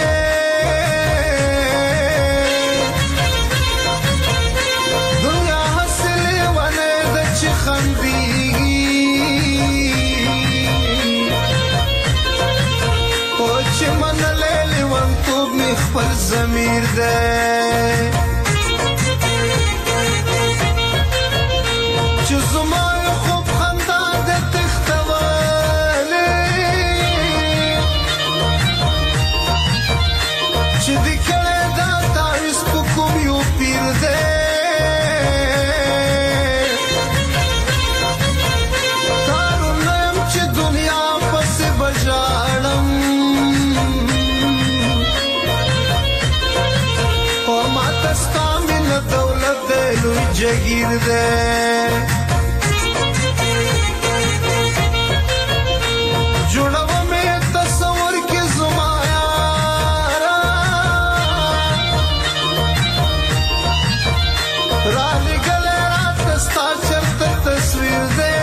دنیا حاصله ونه د چې خندېږي او چې منلې لیوان توب می خپل ضمیر دے چې زما خوب خندا د تختواله چې دې کړه دا تاریخ په کوم یو پیر دے کارونم چې دنیا پس بجاړم او ما تستا من دولت دے لوی جگیر دے جوړو مې تصور کې زما یارا را لګل رات ستا چرته تصویر دے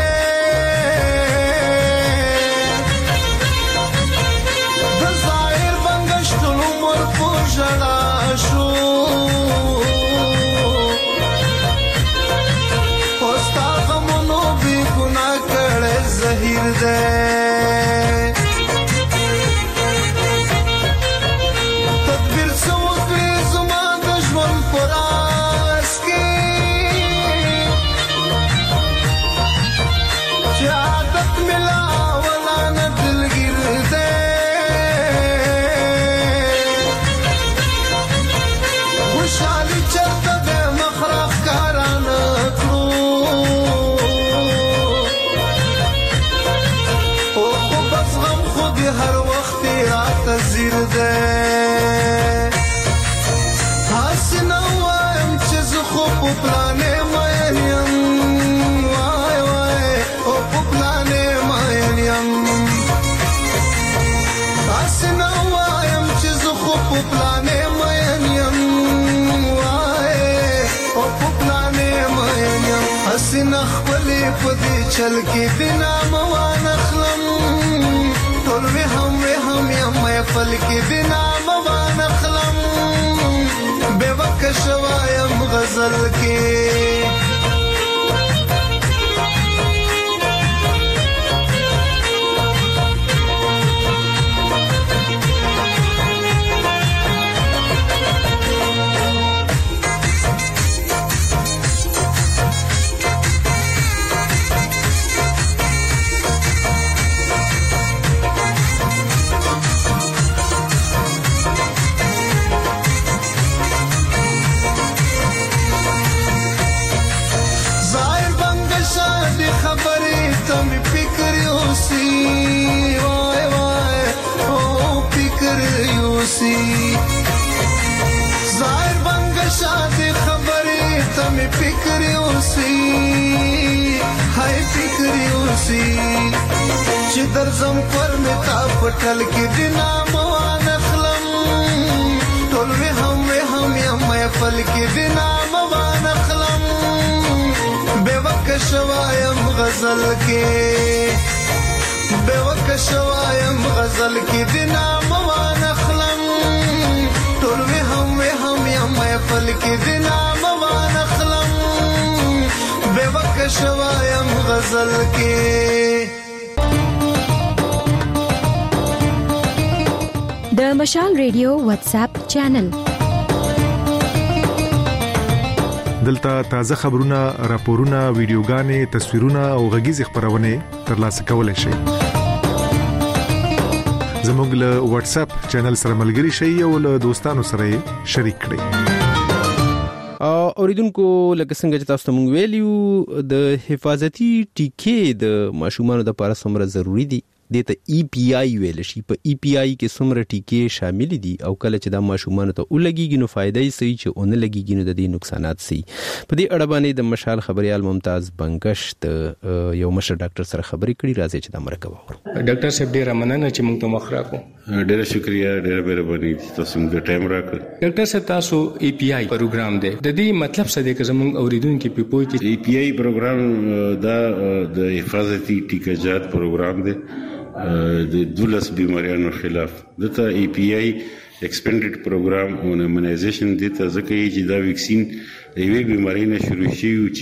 د ظاهر بنګشتو مور پوجړا شو پوستا غمونو بي ګناه کړه زهیر دے تدبیر سوکړي زما د ژوند پراس کې چې عادت ملا ولا نه دلګیر دے خوشحالي چرته د مخرخ کارانه کړو او خو بس غم خود هر وخت رات زیر دے حسن وایم چې زه خو په پلانې مین یم وای وای او په پلانې مین یم حسن وایم چې زه خو په پلانې مین یم وای او په پلانې مین یم حسن خپلې په دې چل کې دینا موان خلم ټول وی هم یم محفل کې دینا موان خلم بے وک شوایم غزل کې ظاهر بنګشا دې خبرې ته مې فکر یوسي وای وای او فکر یوسي ظاهر بنګشا دې خبرې ته مې فکر یوسي هاي فکر یوسي چې درځم پر مې تا پټل کې دینا موان خلم ټول وی هم یم محفل کې دینا موان خلم بے وک شوایم غزل کې بے وک شوایم غزل کې دینا موان خلم ټول وی هم یم محفل کې دینا موان خلم بے وک شوایم غزل کې د مشال ریډیو واتس اپ چینل دلته تازه خبرونه، راپورونه، ویډیوګانې، تصویرونه او غږیز خبرونه ترلاسه کولای شئ. زموږ له واتس اپ چینل سره ملګري شئ او له دوستانو سره شریک کړئ. اوریدونکو لکه څنګه چې تاسو مونږ ویلیو د حفاظتي ټیکې د ماشومانو لپاره څومره ضروری دي دته EPI ویل شي. په EPI کې څومره ټیکې شامل دي او کله چې دا ماشومان ته ولګيږي نو فائدې سي چې اون لګيږي نو د دې نقصانات سي. په دې اړه باندې د مشال خبريال ممتاز بنگشت یو مشر ډاکټر سره خبرې کړي. راځي چې دا مرکه وورو. ډاکټر صاحب ډیر مننه چې موږ ته مخ راکو. ډیر شکریا، ډیر مهرباني تاسو موږ ټایم راکړ. ډاکټر صاحب تاسو EPI پروګرام دی، د دې مطلب څه دی که زموږ اوریدونکو په پوي کې؟ EPI پروګرام دا د حفاظتي ټیکاجات پروګرام دی د 12 بیماریانو خلاف. دته EPI ایکسپینډډ پروګرام اون ایمونایزیشن دته ځکه چې دا ویکسین د یوې بیماری نه شروع شي او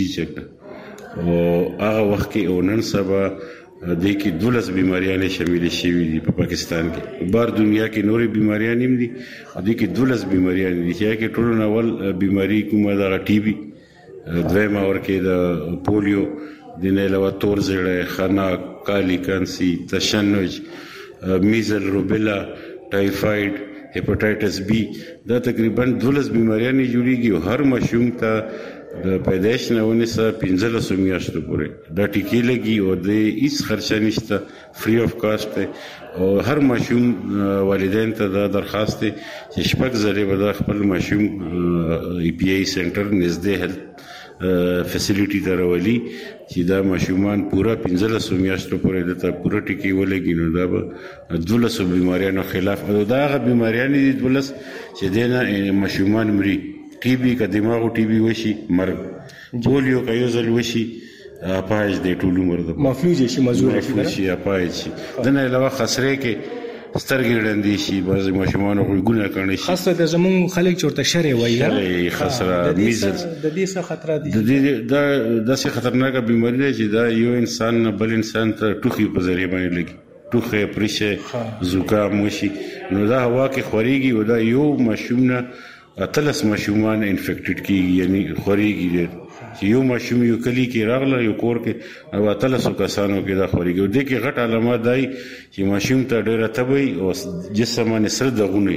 چې او هغه وخت کې اونن سبا د کې 12 بیماریاں شامل شوي دي په پاکستان کې. بار دنیا کې نورې بیماریاں نیم دي، د کې 12 بیماریاں دي چې ټول ناول بیماری کومه دا ټي بي، دویمه ورکه د پولیو، د نه علاوه تور زړه، خنا، کالی کانسی، تشنج، میزل، روبیلا، ټایفاید، هپاتایټس بی. دا تقریبا 12 بیماریاں جوړیږي او هر ماشوم ته د پیدائش نه ونیسه 15 میاشتو پورې دا ټیکې لګي او د هیڅ خرچه نشته، فری اف کاسټ دی. او هر ماشوم والدین ته دا درخواست دی چې شپږ ځلې به خپل ماشوم EPI سنټر نږدې هیلث فیسیلیټي ته راولي چې دا ماشومان پورا 15 میاشتو پورې دته پورا ټیکې ولګي. نو دا به 12 بیماریانو خلاف او دا هغه بیماریاں دي 12 چې دینه ماشومان مري. ټي بي کا دماغ ټي بي وشي مرګ، پولیو کا یو ځل وشي اپاج د ټولو مرده مفلوج شي، مزور شي، اپاج شي. دنه علاوه خسرې کې سترګې ډندې شي، بعض ماشومان غوګونه کړي شي. خاصه د زمون خلک چورته شری وایي خسره میزل. د دې څه خطر دي؟ د دې دا څه خطرناکه بیماری ده چې دا یو انسان نه بل انسان ته ټوخي په ذریعہ باندې لګي، ټوخه، پریشه، زکام وشي. نو دا هوا کې خوريږي او دا یو ماشوم نه اتلس ماشومان انفیکټډ کیږي، یعنی خوريږي دي چې یو ماشوم یو کلی کې راغله یو کور کې او اتلس کسانو کې دا خوريږي. د کې غټ علامات دی چې ماشوم ته ډیره تبي او جسمانه سر دغونه.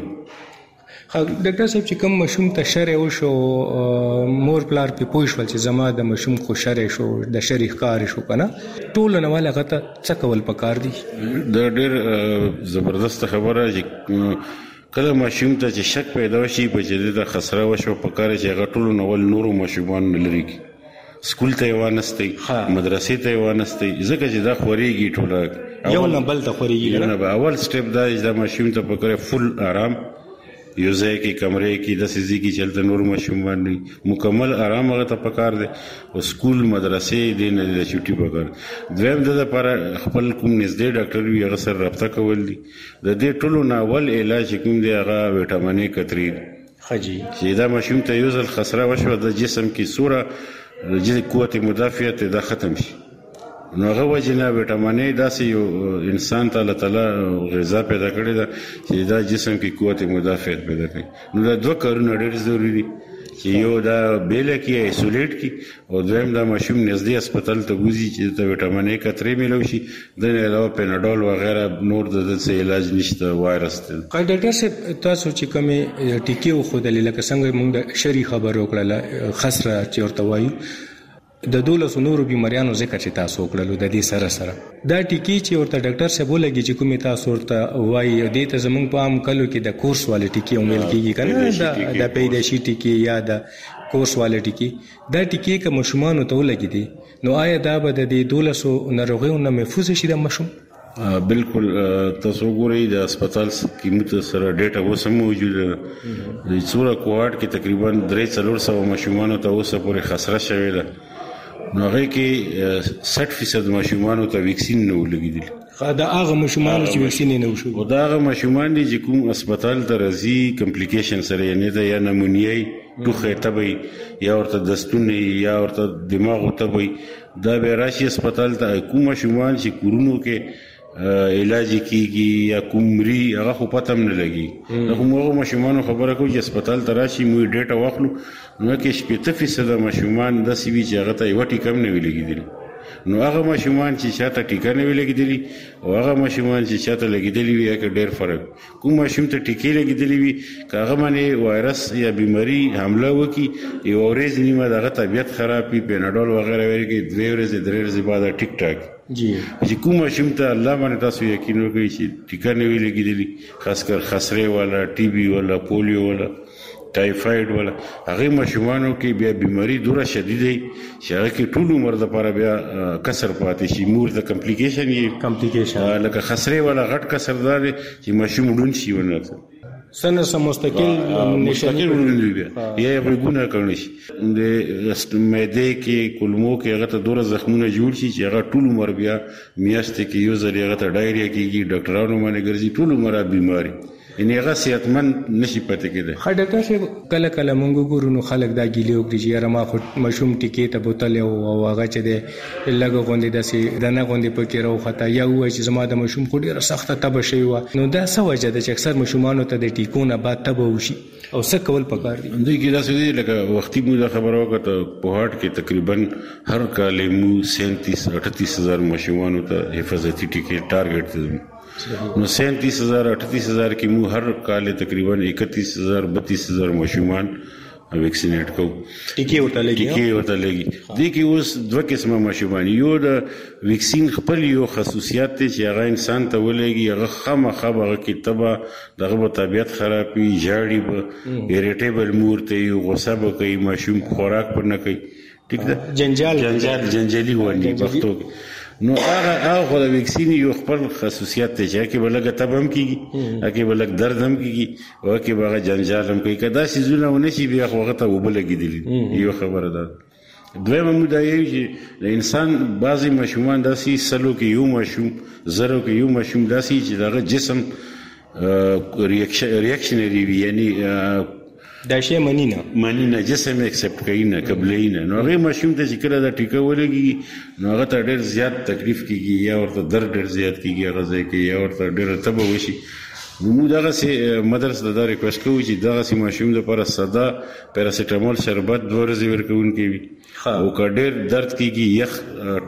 ډاکټر صاحب چې کوم ماشوم ته شری وشو مور پلار په پوښول چې زما د ماشوم خو شری شو، د شری ښکار شو کنه، ټول نه والا غته څه کول پکار دي؟ دا ډیر زبردست خبره چې کله ماشوم ته چې شک پیدا شي په چې د خسره وشو په کار چې غټول نو نورو ماشومان لري کی سکول ته وانستي، مدرسې ته وانستي، ځکه چې دا خوريږي ټوله یو نه بل ته خوريږي. نه به اول سټپ دا چې د ماشوم ته په کار فل آرام یو ځای کې کمرې کې د سيزي کې چلته نور ماشومان نه مکمل آرام هغه ته پکار دي او سکول مدرسې دې نه د چټي پکار. دویم د لپاره خپل کوم نږدې ډاکټر وي هغه سره رابطه کول دي. د دې ټولو ناول علاج کوم دی هغه وټامین کتري خجي چې دا ماشوم ته یو ځل خسره وشو د جسم کې سوره د جسم قوت مدافعت دا ختم شي. نو هغه وجنه وټامین داسې یو انسان ته الله تعالی غذا پیدا کړی دا چې دا جسم کې قوت مدافعت پیدا کوي. نو دا دوه کارونه ډېر ضروری دي چې یو دا بیل کې ایسولیټ کی او دویم دا ماشوم نږدې هسپتال ته وځي چې ته وټامین کتري ملو شي، د نه علاوه پیناډول وغیرہ نور د څه علاج نشته وایرس ته. ډاکټر صاحب تاسو چې کومه ټیکې خو د لکه څنګه موږ د شری خبر وکړه خسره چې ورته وایو د 12 نورو بیماریانو ذکر چې تاسو وکړلو د دې سره سره دا ټیکي چې ورته ډاکټر صاحب ولګي چې کومه تاسو ورته وایي د ته زمونږ په عام کلو کې د کورس والے ټیکي ومل کیږي کنه د پیدایشي ټیکي یا د کورس والے ټیکي دا ټیکي کوم مشمانو ته ولګي دي نو آیا دا به د 12 ناروغیو نه محفوظ شي د مشوم؟ بالکل تاسو ګورئ د هسپتال قیمت سره ډیټا اوس موجوده د څوره کوارټ کې تقریبا 300 مشومانو ته اوسه پورې خساره شوې ده. نو هغه کې 60% ماشومان ته ویکسین نه ولګیدل. دا هغه ماشومان چې ویکسین نه وشو او دا هغه ماشومان دي چې کوم هسپتال ته راځي کمپلیکیشن سره یعنی دا یا نمونیای ټوخه تبي یا ورته دستونه یا ورته دماغ تبي دا به راشي هسپتال ته. کوم ماشومان چې کورونو کې علاج کیږي یا کومري هغه خو پته نه لګي. دا کومه ماشومان خبره کوي چې هسپتال ته راشي مو ډیټا واخلو نو کې 70% ماشومان د سی وی چې هغه ته یو ټیکم نه ویلګیدل نو هغه ماشومان چې شاته ټیکا نه لګیدلی او هغه ماشومان چې شاته لګیدلی وي هغه ډېر فرق کوم ماشوم ته ټیکې لګیدلی وي کاغه باندې وایرس یا بیماری حمله وکي یو ورځ نیمه دغه طبيعت خراب وي پیناډول وغیرہ ورګي 2 ورځې 3 ورځې بعد ټیک ټاک جی چې کوم ماشوم ته الله باندې تاسو یقین وکړئ چې ټیکا نه لګیدلی خاص کر خسرې والا ټي بي والا پولیو والا ټایفاید ولا هغه ماشومانو کې بیا بیماری دوره شدید دی چې هغه کې ټول عمر د لپاره بیا کسر پاتې شي مور د کمپلیکیشن لکه خسرې ولا غټ کسر دار چې ماشوم ډون شي ونه سنه سم مستقل بیا یا برګونه کړنی شي د معده کې کولمو کې هغه ته دوره زخمونه جوړ شي چې هغه ټول عمر بیا میاشت کې یو ځل هغه ته ډایریا کېږي ډاکټرانو باندې ګرځي ټول عمر بیماری ان هغه صحتمن نشي پاتې کېده. خا ډاکټر صاحب کله کله مونږ ګورو نو خلک دا ګیلې وکړي چې یاره ما خو مشوم ټیکې ته بوتل او هغه چې د لګو غوندې داسې دنه غوندې پکې راوخته یا وایي چې زما د مشوم خو ډېره سخته تبه شوې وه نو دا څه وجه ده چې اکثر مشومانو ته د ټیکو نه بعد تبه وشي او څه کول پکار دي؟ دوی کې داسې دي لکه وختي مو دا خبره وکړه په هارت کې تقریبا هر کال مو 37-38 هزار مشومانو ته حفاظتي ټیکې ټارګټ دي نو 37,000 38,000 کې مو هر کال تقریبا 31,000-32,000 ماشومان ویکسینیټ کو ټیکې ورته لګي دي کې اوس دوه قسمه ماشومان یو د ویکسین خپل یو خصوصیات دي چې هغه انسان ته ولګي هغه خامخا هغه کې تبه دغه طبيعت خرابي جاړي به ایریټیبل مور ته یو غوسه به کوي ماشوم خوراک پر نه کوي ټیک ده جنجالي ونی پښتو نو هغه د ویکسین یو خپل خصوصیت ته چې کې بلګه تبم کیږي کې بلګ درد هم کیږي او کې بغه جنجال هم کوي کدا سيزونه ونشي بیا وخت ته وبلګیدلی یو خبره ده دویمه مودا یې چې د انسان بعضی مشومان داسي سلو کې یو مشوم زرو کې یو مشوم داسي چې دغه جسم ریاکشنری وي یعنی دا شی منینه جسم ایکسپټ کوي نه قبلې نه نو هغه مشوم ته چې کله دا ټیکا ولګي نو هغه ته ډېر زیات تکلیف کیږي یا ورته درد ډېر زیات کیږي هغه ځای کې یا ورته ډېر تبه وشي نو دغه سي مدرسې د ریکوست کوي چې دغه سي مشوم لپاره ساده پیراسټامول شربت 2 ورځې ورکون کوي او کډیر درد کیږي یخ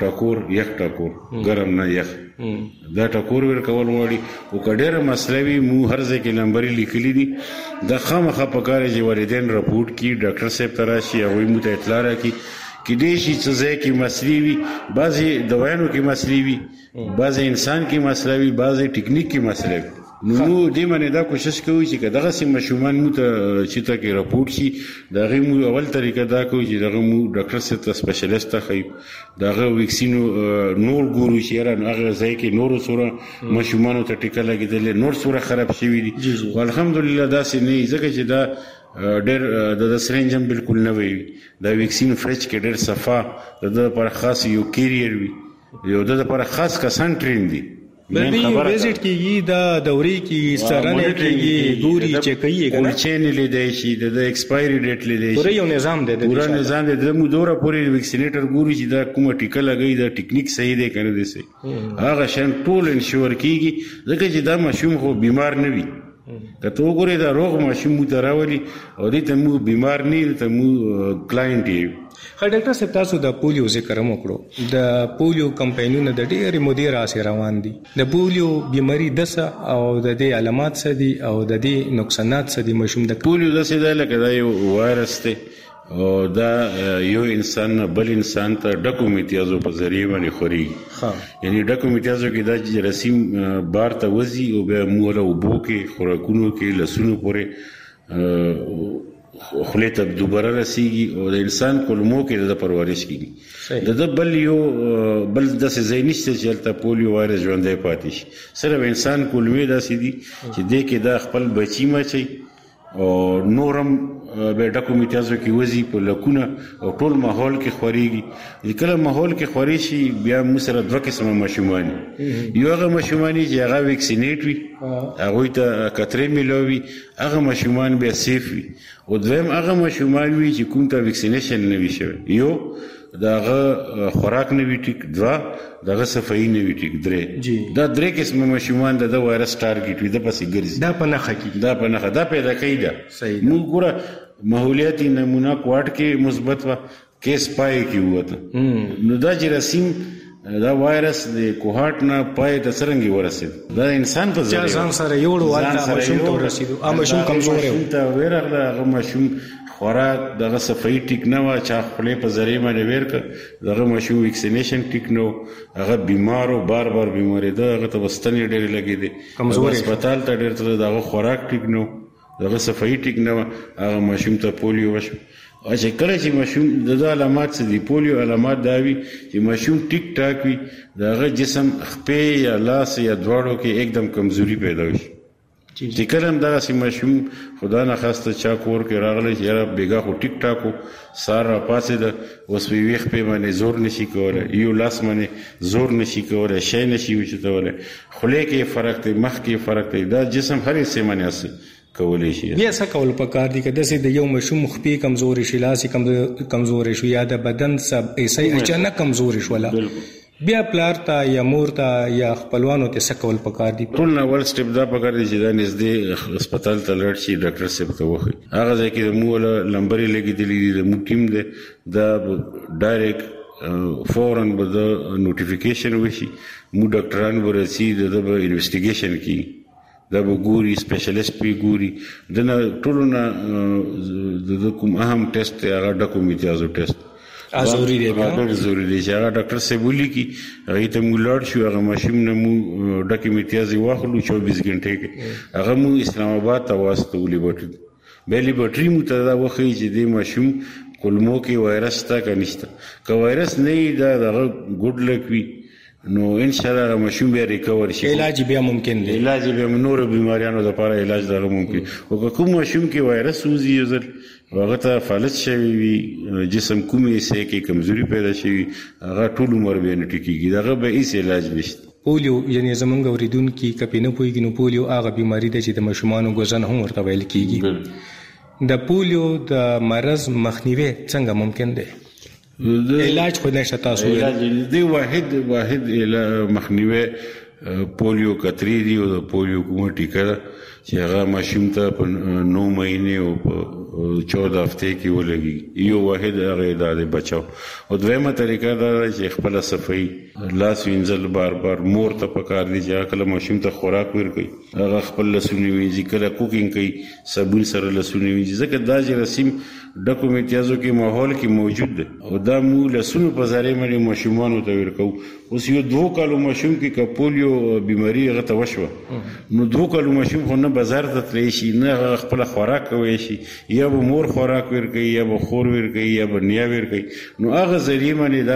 ټاکور ګرم نه یخ دا ټاکور ورکول وړي او کډیر مسلوي مو هر ځای کې نمبر لیکلي دي د خامخا پکاره چې والدین رپورټ کی ډاکټر صاحب تراشي او مو ته اطلاع راکړي کې دې شي چې ځای کې مسلې وي بعضي دوايانو کې مسلې وي بعضي انسان کې مسلې وي بعضي ټیکنیک کې مسلې وي نو دې باندې دا کوشش کوي چې دغه سم مشومان مو ته چې تا کې رپورټ شي دغه مو اول طریقه دا کوي چې دغه مو ډاکټر صاحب ته سپیشلیست ته خي دغه ویکسینو نور ګورو چې را هغه ځای کې نور سره مشومانو ته ټیکا لګیدل نور سره خراب شوی دي الحمدلله دا سې نه ځکه چې دا ډېر د سرنجم بالکل نه وي دا ویکسین فرچ کې ډېر صفه د لپاره خاص یو کیریئر وي یو د لپاره خاص کسان ټرین دي بلبي وزټ کیږي دا دورې کې سرانه کیږي ګوري چې کوي کنه چین لیدای شي د ایکسپایری ډیټ لیدای شي پوره یو نظام دی پوره نظام دی د مو دوره پورې ویکسینیټر ګوري چې دا کومه ټیکه لګي دا ټیکنیک صحیح دی کنه دي سي هغه شان ټول انشور کیږي ځکه چې دا مشوم خو بیمار نه وي کته وګورئ دا روغ مشوم مو تراولي او دې ته مو بیمار نه ته مو کلاینټ یې ډاکټر صاحب تاسو د پولیو ذکر هم وکړو د پولیو کمپاینونه د ډېرې مودې راځي روان دي د پولیو بیماری دسه او د دې علامات څه دي او د دې نقصانات څه دي مشوم د پولیو دسه د لکه دا یو وایرس دی او دا یو انسان بل انسان ته ډکو میتیازو په ذریعہ باندې خوري یعنی ډکو میتیازو کې دا جراثیم بار ته وځي او به مولا وبو کې خوراکونو کې لسونو پورې خله ته دوباره رسیږي او د انسان کولمو کې د پرورش کیږي د بل یو بل د زینشته چې ته پولیو وایرس ژوندې پاتې شي سره انسان کولمې داسې دي چې د کې د خپل بچی مچي او نورم به ډاکومېټازو کې وځي په لکونه او ټول ماحول کې خوريږي کله ماحول کې خوري شي بیا مسره دوه قسمه مشومان یو هغه مشومانی چې هغه ویکسینیټ وي هغه ته کترې ملوي هغه مشومان به سیف وي او دویم هغه مشومان وي چې کوم ته ویکسینیشن نه وي شوی یو داغه خوراک نه وی ټیک دوا داغه صفائی نه وی ټیک درې دا درې قسمه مشومان د وایرس ټارګټ وي د پسې ګرځي دا په نخ دا پیدا کوي دا مو ګوره ماحولیاتي نمونه کوټ کې مثبت وا کیس پای کې وته. نو دا جراثیم دا وایرس د کوهارت نه پای ته څنګه ورسید دا انسان په ځان سره یو ورته ماشوم ته ورسید او ماشوم کمزور و ته ورغله هغه ماشوم خوراک دغه صفائی ټیک نه و چا خپل په ذریعہ باندې ورک دغه ماشوم ویکسینیشن ټیک نو هغه بیمارو بار بیماری ده هغه ته وستنې ډېر لګې دي کمزور هسپتال ته ډېر ته دغه خوراک ټیک نو دغه صفائی ټیک نه هغه ماشوم ته پولیو وشو. چې کله چې ماشوم د علامات څه دي پولیو علامات دا وي چې ماشوم ټیک ټاک وي دغه جسم خپې یا لاس یا دواړو کې एकदम کمزوري پیدا وي. چې کله هم دغه سي ماشوم خدا نه خواسته چا کور کې راغلی چې یاره بیګا خو ټیک ټاکو سار را پاسې ده اوس ویښ پې باندې زور نشي کولی یو لاس باندې زور نشي کولی شی نشي وچتولی خولې کې فرق دی مخ کې فرق دی دا جسم هر حصې باندې هسې کولی شي. بیا څه کول پکار دي که داسې د یو ماشوم خپې کمزورې شي لاس کمزورې شو یا د بدن حصې اچانک کمزورې شوله بیا پلار ته یا مور ته یا خپلوانو ته څه کول پکار دي؟ ټول نه اول سټپ دا پکار دی چې دا نږدې هسپتال ته لاړ شي ډاکټر صاحب ته وښيي هغه ځای کې زموږ ولا لمبرې لګېدلي دي زموږ ټیم دی دا ډایرکټ فوراً به د نوټیفیکیشن وشي موږ ډاکټران به رسي د به انویسټیګیشن کي دا به ګوري سپیشلیسټ پې ګوري دنه ټولو نه د کوم اهم ټیسټ دی هغه ډاکومیتیازو ټیسټ ضروري دی ډېر ضروري دی چې هغه ډاکټر صاحب ولیکي هغې ته موږ لاړ شو هغه ماشوم نه موږ ډاکومیتیاز یې واخلو 24 غنټې کې هغه موږ اسلام آباد ته واستو لیبارټري بیا لیبارټري موږ ته دا وښیي چې دې ماشوم کولمو کې وایرس شته که نشته که وایرس نه وي دا دغه ګوډ لک وي نو ان شاء الله ماشوم بیا ریکور شي علاج بیا ممکن دی علاج بیا نور بیماریانو لپاره علاج دغه ممکن او کوم ماشوم کې وایرس وزي یزل هغه ته فلج شوی وي جسم کومې حصې کې کمزوري پیدا شوي هغه ټول عمر بیا نه ټیکېږي دغه به هیڅ علاج نشته. پولیو یعنی زمونږ اوریدونکي که پې نه پوهېږي نو پولیو هغه بیماري ده چې د ماشومانو ګوزن هم ورته ویل کېږي. د پولیو د مرض مخنیوی څنګه ممکن دی؟ علاج خو نشته تاسو علاج دی واحد مخنیوی پولیو کتري دی او د پولیو کومه ټیکه ده چې هغه ماشوم ته په 9 مهینې او په 14 هفتې کې ولګي یو واحد هغه د بچاو او دویمه طریقه دا چې خپل صفائی لاس وینځل بار مور ته پکار دي چې کله ماشوم ته خوراک ورکړي هغه خپل لاسونه وینځي کله کوکینګ کوي صابون سره لاسونه وینځي ځکه دا جراثیم ډاکومیتیازو کې ماحول کې موجود دی او دا مو لاسونو په ذریعه باندې ماشومانو ته ورکو اوس یو 2 کالو ماشوم کې که پولیو بیماری هغه ته وشوه نو 2 کالو ماشوم خو نه بازار ته تللی شي نه خپل خوراک کولی شي یا به مور خوراک ورکوي یا به خور ورکوي یا به نیا ورکوي نو هغه ذریعه باندې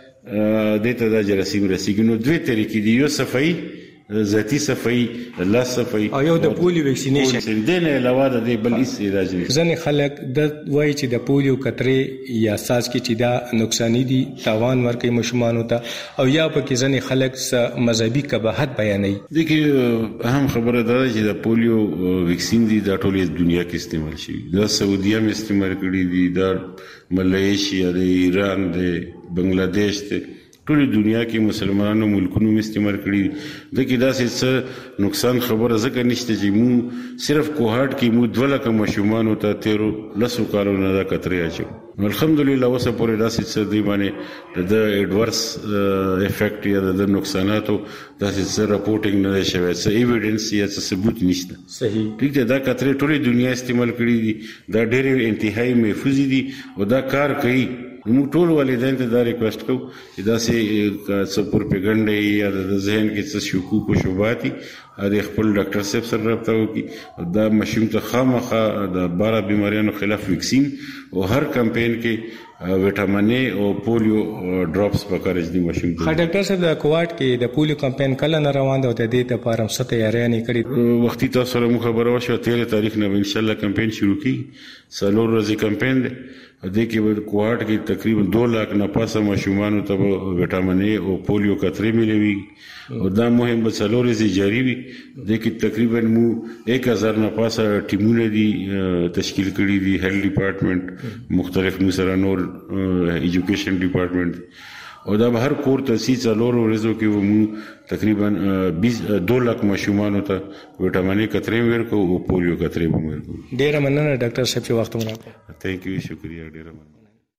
دا دې ته دا جراثیم رسېږي. نو 2 طریقې دي یو صفائی ذاتی صفائی لاس صفائی او یو د پولیو ویکسینیشن د نه علاوه د بل هیڅ علاج نشته. ځینې خلک د وایي چې د پولیو کترې یا ساز کې چې دا نقصانی دي تاوان ورکوي ماشومانو ته او یا پکې ځینې خلک مذهبي قباحت بیانوي. دغه اهم خبره دا ده چې د پولیو ویکسین دي دا ټولې دنیا کې استعمال شوي دا سعودیه هم استعمال کړي دي دا ملیشیا د ایران د بنگلاديش ته ټول دنیا کې مسلمانانو ملکونو استعمال کړي د کې داسې څه نقصان خبره ځکه نشته چې مو صرف کوهارت کې مو 2 لک ماشومان ته 13 کالو نه دا کتري اچو الحمدلله اوسه پورې داسې څه دی باندې د ایڈورس افیکټ یا د نقصاناتو داسې څه راپورټینګ نه شوی څه ایویډنس یا څه ثبوت نشته. صحیح ټیک ده دا کتري ټول دنیا استعمال کړي دي دا ډېر انتهایی محفوظ دي او دا کار کوي. موږ ټول والدین ته دا ریکوست کوو چې داسې څه پروپاګاندا یا د ذهن کې څه شکوک او شبهات د خپل ډاکټر صاحب سره رابطه وکړي دا ماشوم ته خامخا د 12 بیماریانو خلاف ویکسین او هر کمپاین کې وټامین ای او پولیو ډراپس پکارج دي ماشوم ته. ډاکټر صاحب د کوارت کې د پولیو کمپاین کله نه روان دی او د دې لپاره څه تیاری نه کړی؟ وختي تاسو سره مو خبره وشوه 13 تاریخ نه ان شاء الله کمپاین شروع کیږي 4 ورځې کمپاین دی دې کې به کوارت کې تقریبا 2 لک نه پاسه ماشومانو ته وټامین ای او پولیو کترې ملوي او دا مهم به 4 ورځې جاری وي. دې کې تقریبا مو 1000 نه پاسه ټیمونه دي تشکیل کړي دي هیلث ډپارټمنټ مختلف مو سره نور ایجوکیشن ډپارټمنټ او دا به هر کور ته 4 ورځو کې مو تقریبا 2 لک ماشومانو ته وټامین ای کترې ورکو او پولیو کترې ورکو. ډیره مننه ډاکټر صاحب چې وخت مو راکړ. ثانک یو شکریہ ډیره مننه.